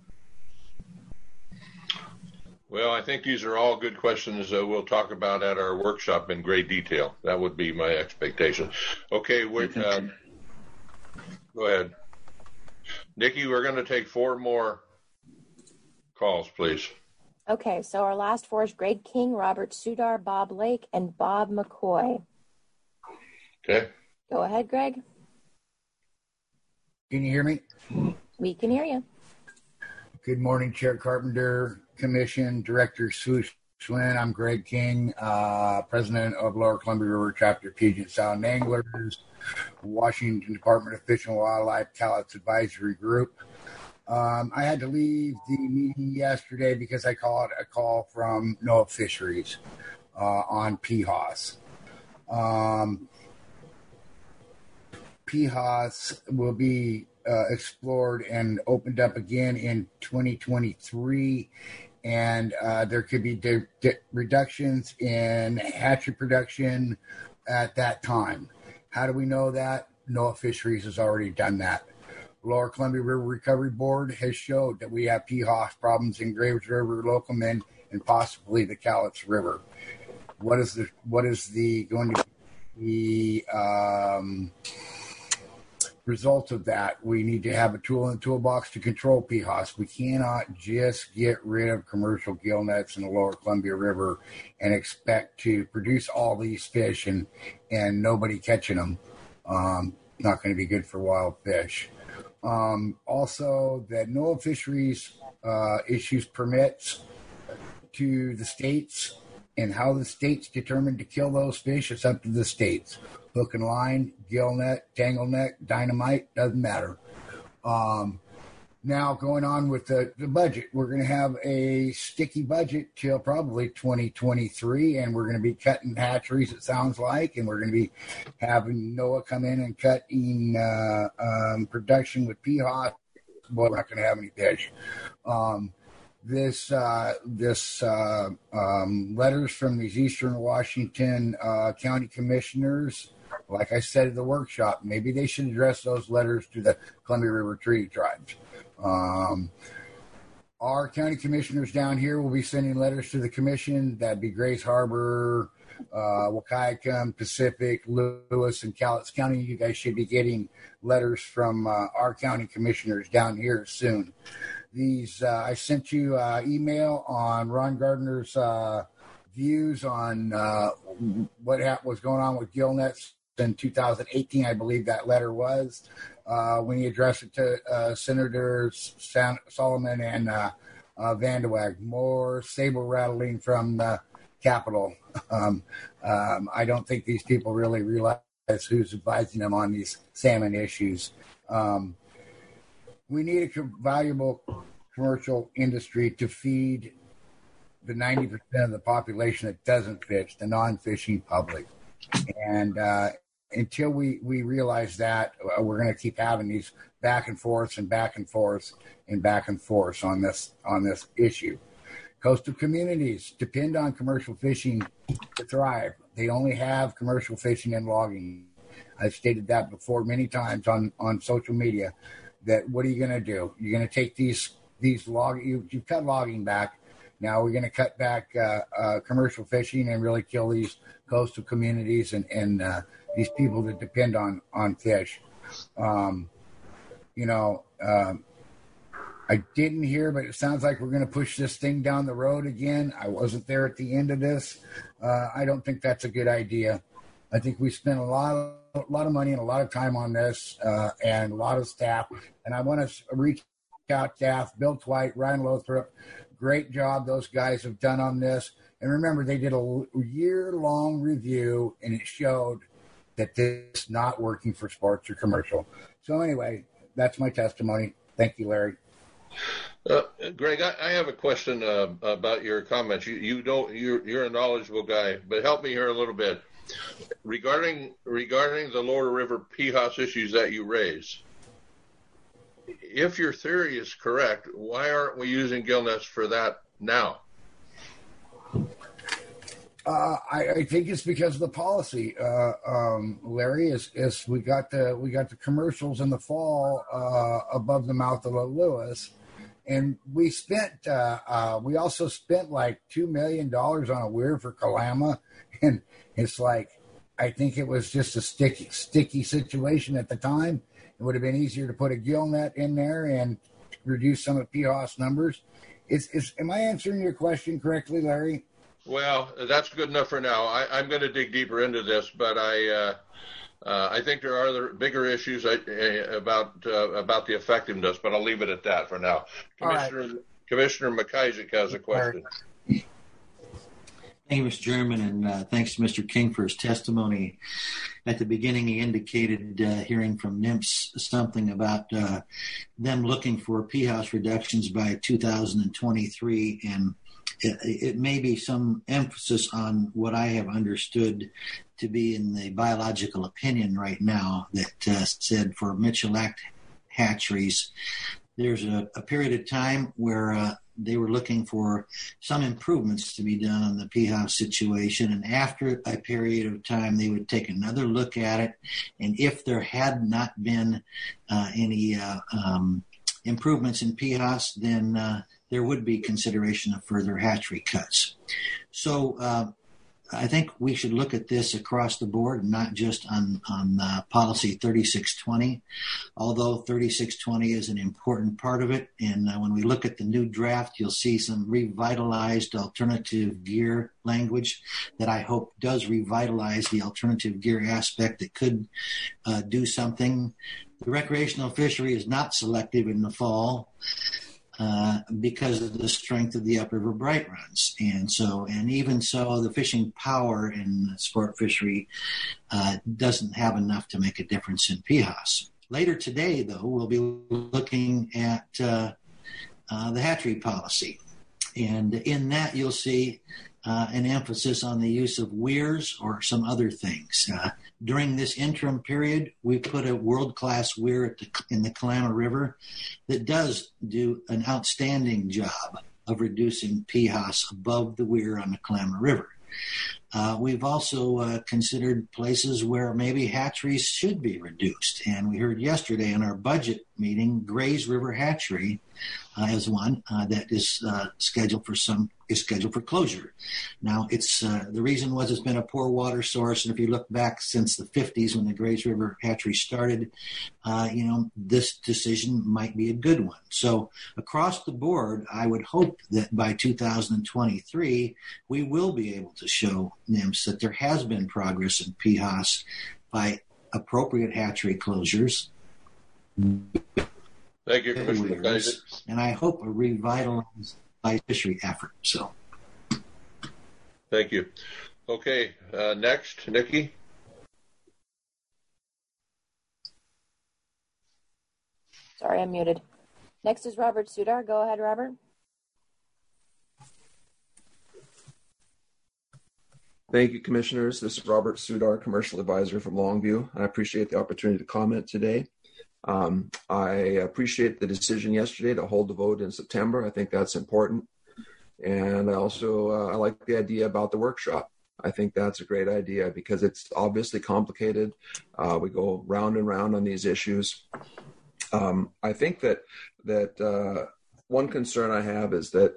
Well, I think these are all good questions that we'll talk about at our workshop in great detail. That would be my expectation. Okay, go ahead. Nikki, we're going to take 4 more calls, please. Okay, so our last 4 is Greg King, Robert Sudar, Bob Lake, and Bob McCoy. Okay. Go ahead, Greg. Can you hear me? We can hear you. Good morning, Chair Carpenter, Commission, Director Swin. I'm Greg King, President of Lower Columbia River Chapter Puget Sound Anglers, Washington Department of Fish and Wildlife Calots Advisory Group. I had to leave the meeting yesterday because I caught a call from NOAA Fisheries on PHOS. PHOS will be explored and opened up again in 2023, and there could be reductions in hatchery production at that time. How do we know that? NOAA Fisheries has already done that. Lower Columbia River Recovery Board has showed that we have PHOS problems in Graves River, Locomin, and possibly the Cowlitz River. What is going to be result of that, we need to have a tool in the toolbox to control PHOS. We cannot just get rid of commercial gill nets in the lower Columbia River and expect to produce all these fish and nobody catching them. Not going to be good for wild fish. Also, that NOAA Fisheries issues permits to the states, and how the states determine to kill those fish, it's up to the states. Hook and line, gill net, tangle net, dynamite, doesn't matter. Now, going on with the budget, we're going to have a sticky budget till probably 2023, and we're going to be cutting hatcheries, it sounds like, and we're going to be having NOAA come in and cutting production with PHOS. Boy, we're not going to have any fish. This letters from these Eastern Washington county commissioners, like I said at the workshop, maybe they should address those letters to the Columbia River Treaty Tribes. Our county commissioners down here will be sending letters to the commission. That'd be Grace Harbor, Wahkiakum, Pacific, Lewis, and Cowlitz County. You guys should be getting letters from our county commissioners down here soon. These I sent you email on Ron Gardner's views on what was going on with gill nets in 2018. I believe that letter was when he addressed it to Senators Solomon and Vandeweghe. More saber rattling from the Capitol. I don't think these people really realize who's advising them on these salmon issues. We need a valuable commercial industry to feed the 90% of the population that doesn't fish, the non-fishing public. And until we realize that, we're going to keep having these back and forths and back and forths and back and forths on this issue. Coastal communities depend on commercial fishing to thrive. They only have commercial fishing and logging. I've stated that before many times on social media. That what are you going to do? You're going to take these you've cut logging back. Now we're going to cut back commercial fishing and really kill these coastal communities and these people that depend on fish. I didn't hear, but it sounds like we're going to push this thing down the road again. I wasn't there at the end of this. I don't think that's a good idea. I think we spent a lot of money and a lot of time on this and a lot of staff. And I want to reach out staff, Bill Twite, Ryan Lothrop. Great job those guys have done on this. And remember, they did a year-long review, and it showed that this is not working for sports or commercial. So anyway, that's my testimony. Thank you, Larry. Greg, I have a question about your comments. You're a knowledgeable guy, but help me here a little bit. Regarding the lower river PHOS issues that you raise, if your theory is correct, why aren't we using gill nets for that now? I think it's because of the policy, Larry. Is we got the commercials in the fall above the mouth of the Lewis, and we also spent like $2 million on a weir for Kalama, and it's like, I think it was just a sticky situation at the time. It would have been easier to put a gill net in there and reduce some of PHOS numbers. Am I answering your question correctly, Larry? Well, that's good enough for now. I'm going to dig deeper into this, but I think there are other bigger issues about the effectiveness, but I'll leave it at that for now. Commissioner McIsaac has a question. Thank you, Mr. Chairman, and thanks to Mr. King for his testimony. At the beginning, he indicated hearing from NIMS something about them looking for PHOS reductions by 2023, and it may be some emphasis on what I have understood to be in the biological opinion right now that said for Mitchell Act hatcheries, there's a period of time where they were looking for some improvements to be done on the PHOS situation. And after a period of time, they would take another look at it. And if there had not been any improvements in PHOS, then there would be consideration of further hatchery cuts. So I think we should look at this across the board, not just on policy 3620, although 3620 is an important part of it. And when we look at the new draft, you'll see some revitalized alternative gear language that I hope does revitalize the alternative gear aspect that could do something. The recreational fishery is not selective in the fall. Because of the strength of the upriver bright runs. And even so, the fishing power in the sport fishery doesn't have enough to make a difference in PHOS. Later today, though, we'll be looking at the hatchery policy. And in that, you'll see an emphasis on the use of weirs or some other things. During this interim period, we put a world-class weir in the Kalama River that does do an outstanding job of reducing PHOS above the weir on the Kalama River. We've also considered places where maybe hatcheries should be reduced. And we heard yesterday in our budget meeting, Grays River Hatchery is one that is scheduled for closure. Now, it's the reason was it's been a poor water source, and if you look back since the 50s when the Grays River Hatchery started, this decision might be a good one. So across the board, I would hope that by 2023 we will be able to show NIMS that there has been progress in PHOS by appropriate hatchery closures. Thank you, Commissioner Kaiser. And I hope a revitalized fishery effort. So, thank you. Okay, next, Nikki. Sorry, I'm muted. Next is Robert Sudar. Go ahead, Robert. Thank you, Commissioners. This is Robert Sudar, Commercial Advisor from Longview. I appreciate the opportunity to comment today. I appreciate the decision yesterday to hold the vote in September. I think that's important. And I also I like the idea about the workshop. I think that's a great idea because it's obviously complicated. We go round and round on these issues. I think that one concern I have is that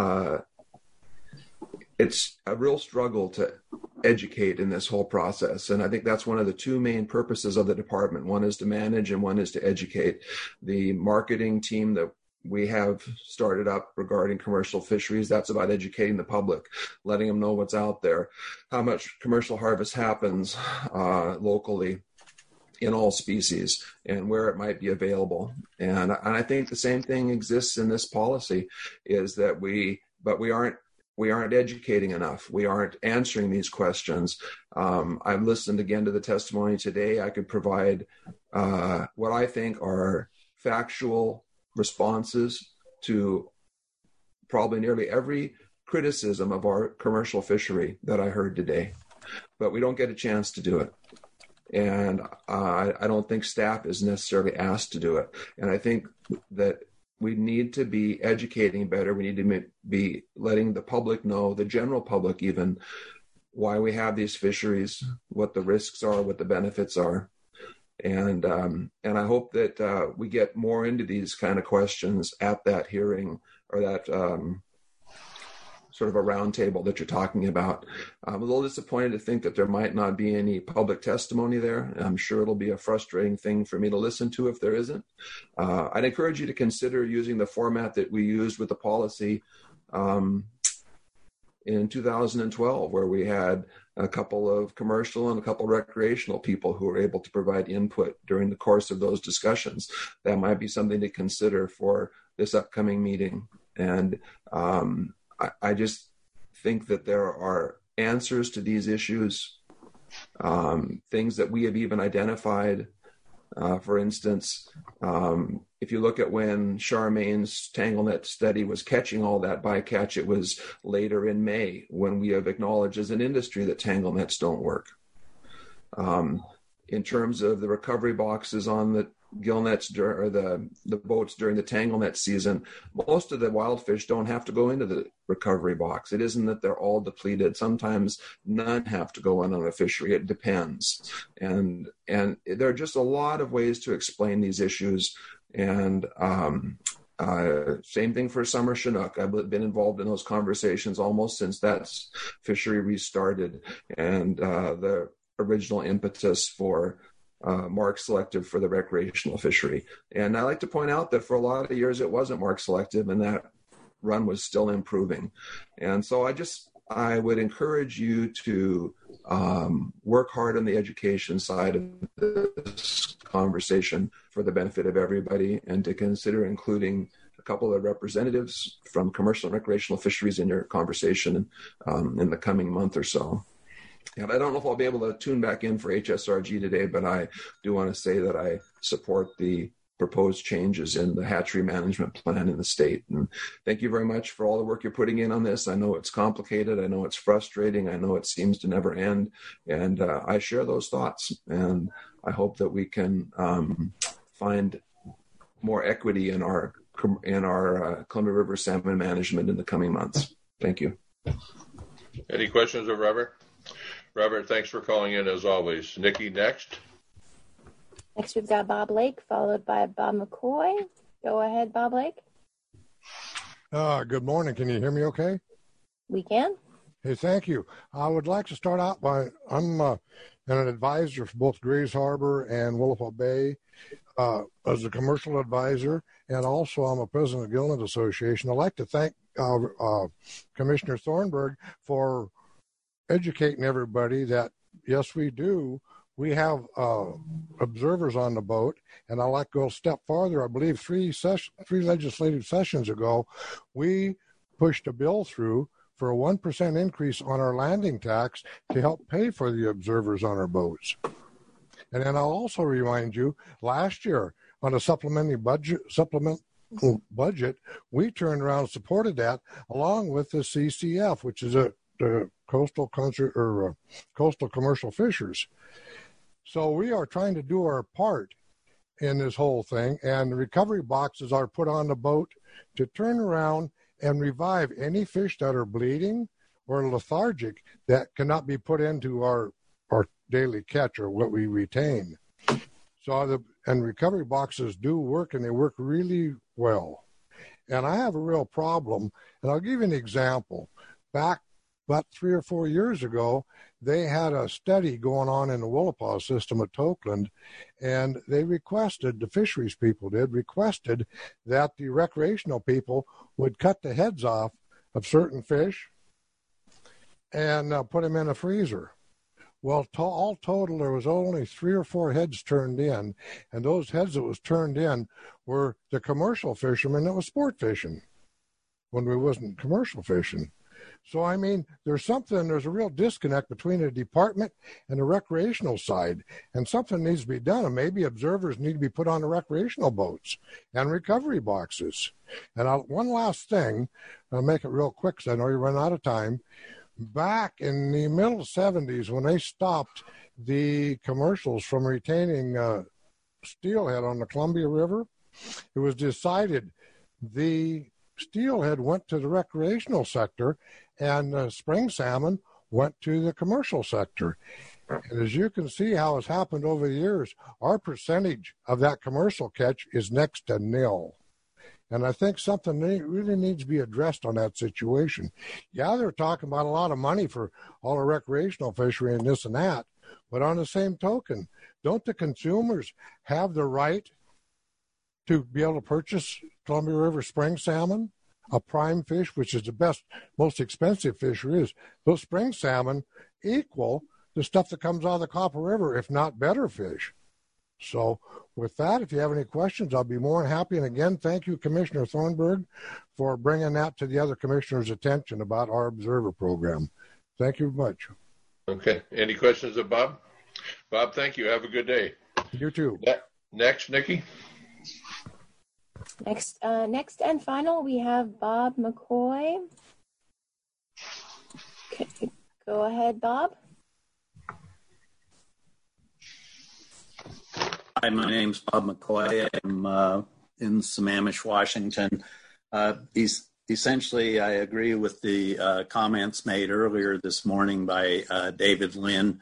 it's a real struggle to educate in this whole process. And I think that's one of the two main purposes of the department. One is to manage and one is to educate. The marketing team that we have started up regarding commercial fisheries, that's about educating the public, letting them know what's out there, how much commercial harvest happens locally in all species and where it might be available. And I think the same thing exists in this policy is that we aren't educating enough. We aren't answering these questions. I've listened again to the testimony today. I could provide what I think are factual responses to probably nearly every criticism of our commercial fishery that I heard today, but we don't get a chance to do it. And I don't think staff is necessarily asked to do it. And I think that we need to be educating better. We need to be letting the public know, the general public even, why we have these fisheries, what the risks are, what the benefits are. And I hope that we get more into these kind of questions at that hearing or that sort of a roundtable that you're talking about. I'm a little disappointed to think that there might not be any public testimony there. I'm sure it'll be a frustrating thing for me to listen to if there isn't. I'd encourage you to consider using the format that we used with the policy in 2012, where we had a couple of commercial and a couple of recreational people who were able to provide input during the course of those discussions. That might be something to consider for this upcoming meeting. And I just think that there are answers to these issues, things that we have even identified. For instance, if you look at when Charmaine's TangleNet study was catching all that bycatch, it was later in May when we have acknowledged as an industry that TangleNets don't work. In terms of the recovery boxes on the gill nets or the boats during the TangleNet season, most of the wild fish don't have to go into the recovery box. It isn't that they're all depleted. Sometimes none have to go in on a fishery. It depends. And there are just a lot of ways to explain these issues. And Same thing for summer Chinook. I've been involved in those conversations almost since that fishery restarted, and the original impetus for mark selective for the recreational fishery. And I like to point out that for a lot of years it wasn't mark selective, and that run was still improving. And so I would encourage you to work hard on the education side of this conversation for the benefit of everybody, and to consider including a couple of representatives from commercial and recreational fisheries in your conversation in the coming month or so. And I don't know if I'll be able to tune back in for HSRG today, but I do want to say that I support the proposed changes in the hatchery management plan in the state. And thank you very much for all the work you're putting in on this. I know it's complicated. I know it's frustrating. I know it seems to never end. And I share those thoughts. And I hope that we can find more equity in our Columbia River salmon management in the coming months. Thank you. Any questions of Robert? Robert, thanks for calling in as always. Nikki, next. Next, we've got Bob Lake, followed by Bob McCoy. Go ahead, Bob Lake. Good morning. Can you hear me okay? We can. Hey, thank you. I would like to start out by, I'm an advisor for both Grays Harbor and Willapa Bay as a commercial advisor, and also I'm a president of the Gilland Association. I'd like to thank Commissioner Thornburg for educating everybody that, yes, we do. We have observers on the boat, and I'd like to go a step farther. I believe three legislative sessions ago, we pushed a bill through for a 1% increase on our landing tax to help pay for the observers on our boats. And then I'll also remind you, last year on a supplemental budget, we turned around and supported that along with the CCF, which is the coastal commercial fishers. So we are trying to do our part in this whole thing, and the recovery boxes are put on the boat to turn around and revive any fish that are bleeding or lethargic that cannot be put into our daily catch or what we retain. So recovery boxes do work, and they work really well. And I have a real problem, and I'll give you an example. Back about 3 or 4 years ago, they had a study going on in the Willapa system at Tokeland, and they requested, the fisheries people requested that the recreational people would cut the heads off of certain fish and put them in a freezer. Well, all total, there was only 3 or 4 heads turned in, and those heads that was turned in were the commercial fishermen that was sport fishing when we wasn't commercial fishing. So, I mean, there's a real disconnect between the department and the recreational side, and something needs to be done, and maybe observers need to be put on the recreational boats and recovery boxes. And one last thing, I'll make it real quick because I know you run out of time. Back in the middle 70s, when they stopped the commercials from retaining steelhead on the Columbia River, it was decided the steelhead went to the recreational sector and spring salmon went to the commercial sector. And as you can see how it's happened over the years, our percentage of that commercial catch is next to nil. And I think something really needs to be addressed on that situation. Yeah, they're talking about a lot of money for all the recreational fishery and this and that, but on the same token, don't the consumers have the right to be able to purchase Columbia River spring salmon, a prime fish, which is the best, most expensive fish there is? Those spring salmon equal the stuff that comes out of the Copper River, if not better fish. So with that, if you have any questions, I'll be more than happy. And again, thank you, Commissioner Thornburg, for bringing that to the other commissioners' attention about our observer program. Thank you very much. Okay. Any questions of Bob? Bob, thank you. Have a good day. You too. Next, Nikki. Next and final, we have Bob McCoy. Okay. Go ahead, Bob. Hi, my name's Bob McCoy. I'm in Sammamish, Washington. Essentially, I agree with the comments made earlier this morning by David Lynn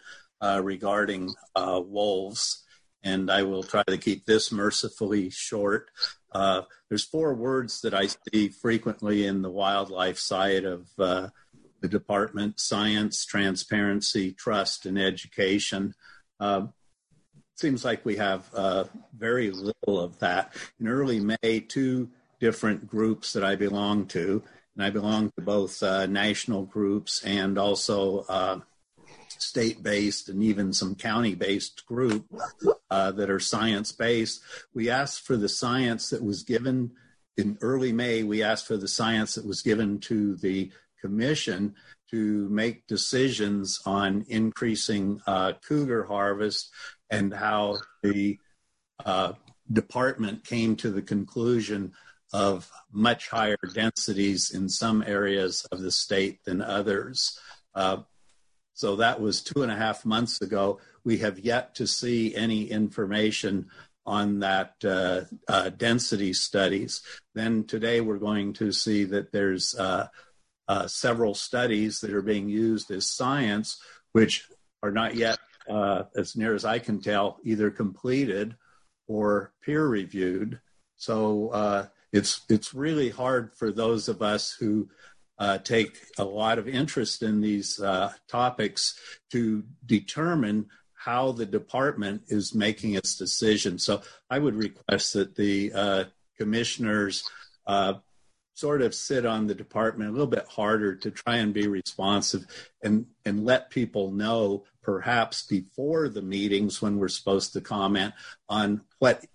regarding wolves, and I will try to keep this mercifully short. There's 4 words that I see frequently in the wildlife side of the department: science, transparency, trust, and education. Seems like we have very little of that. In early May, 2 different groups that I belong to, and I belong to both national groups and also state-based and even some county-based group that are science-based. We asked for the science that was given in early May. We asked for the science that was given to the commission to make decisions on increasing cougar harvest, and how the department came to the conclusion of much higher densities in some areas of the state than others. So that was 2.5 months ago. We have yet to see any information on that density studies. Then today we're going to see that there's several studies that are being used as science, which are not yet, as near as I can tell, either completed or peer-reviewed. So it's really hard for those of us who take a lot of interest in these topics to determine how the department is making its decision. So I would request that the commissioners sort of sit on the department a little bit harder to try and be responsive and let people know, perhaps before the meetings when we're supposed to comment, on what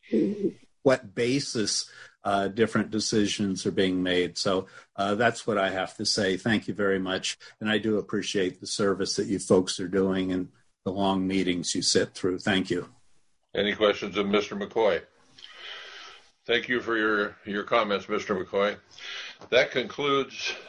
basis different decisions are being made. So that's what I have to say. Thank you very much. And I do appreciate the service that you folks are doing and the long meetings you sit through. Thank you. Any questions of Mr. McCoy? Thank you for your comments, Mr. McCoy. That concludes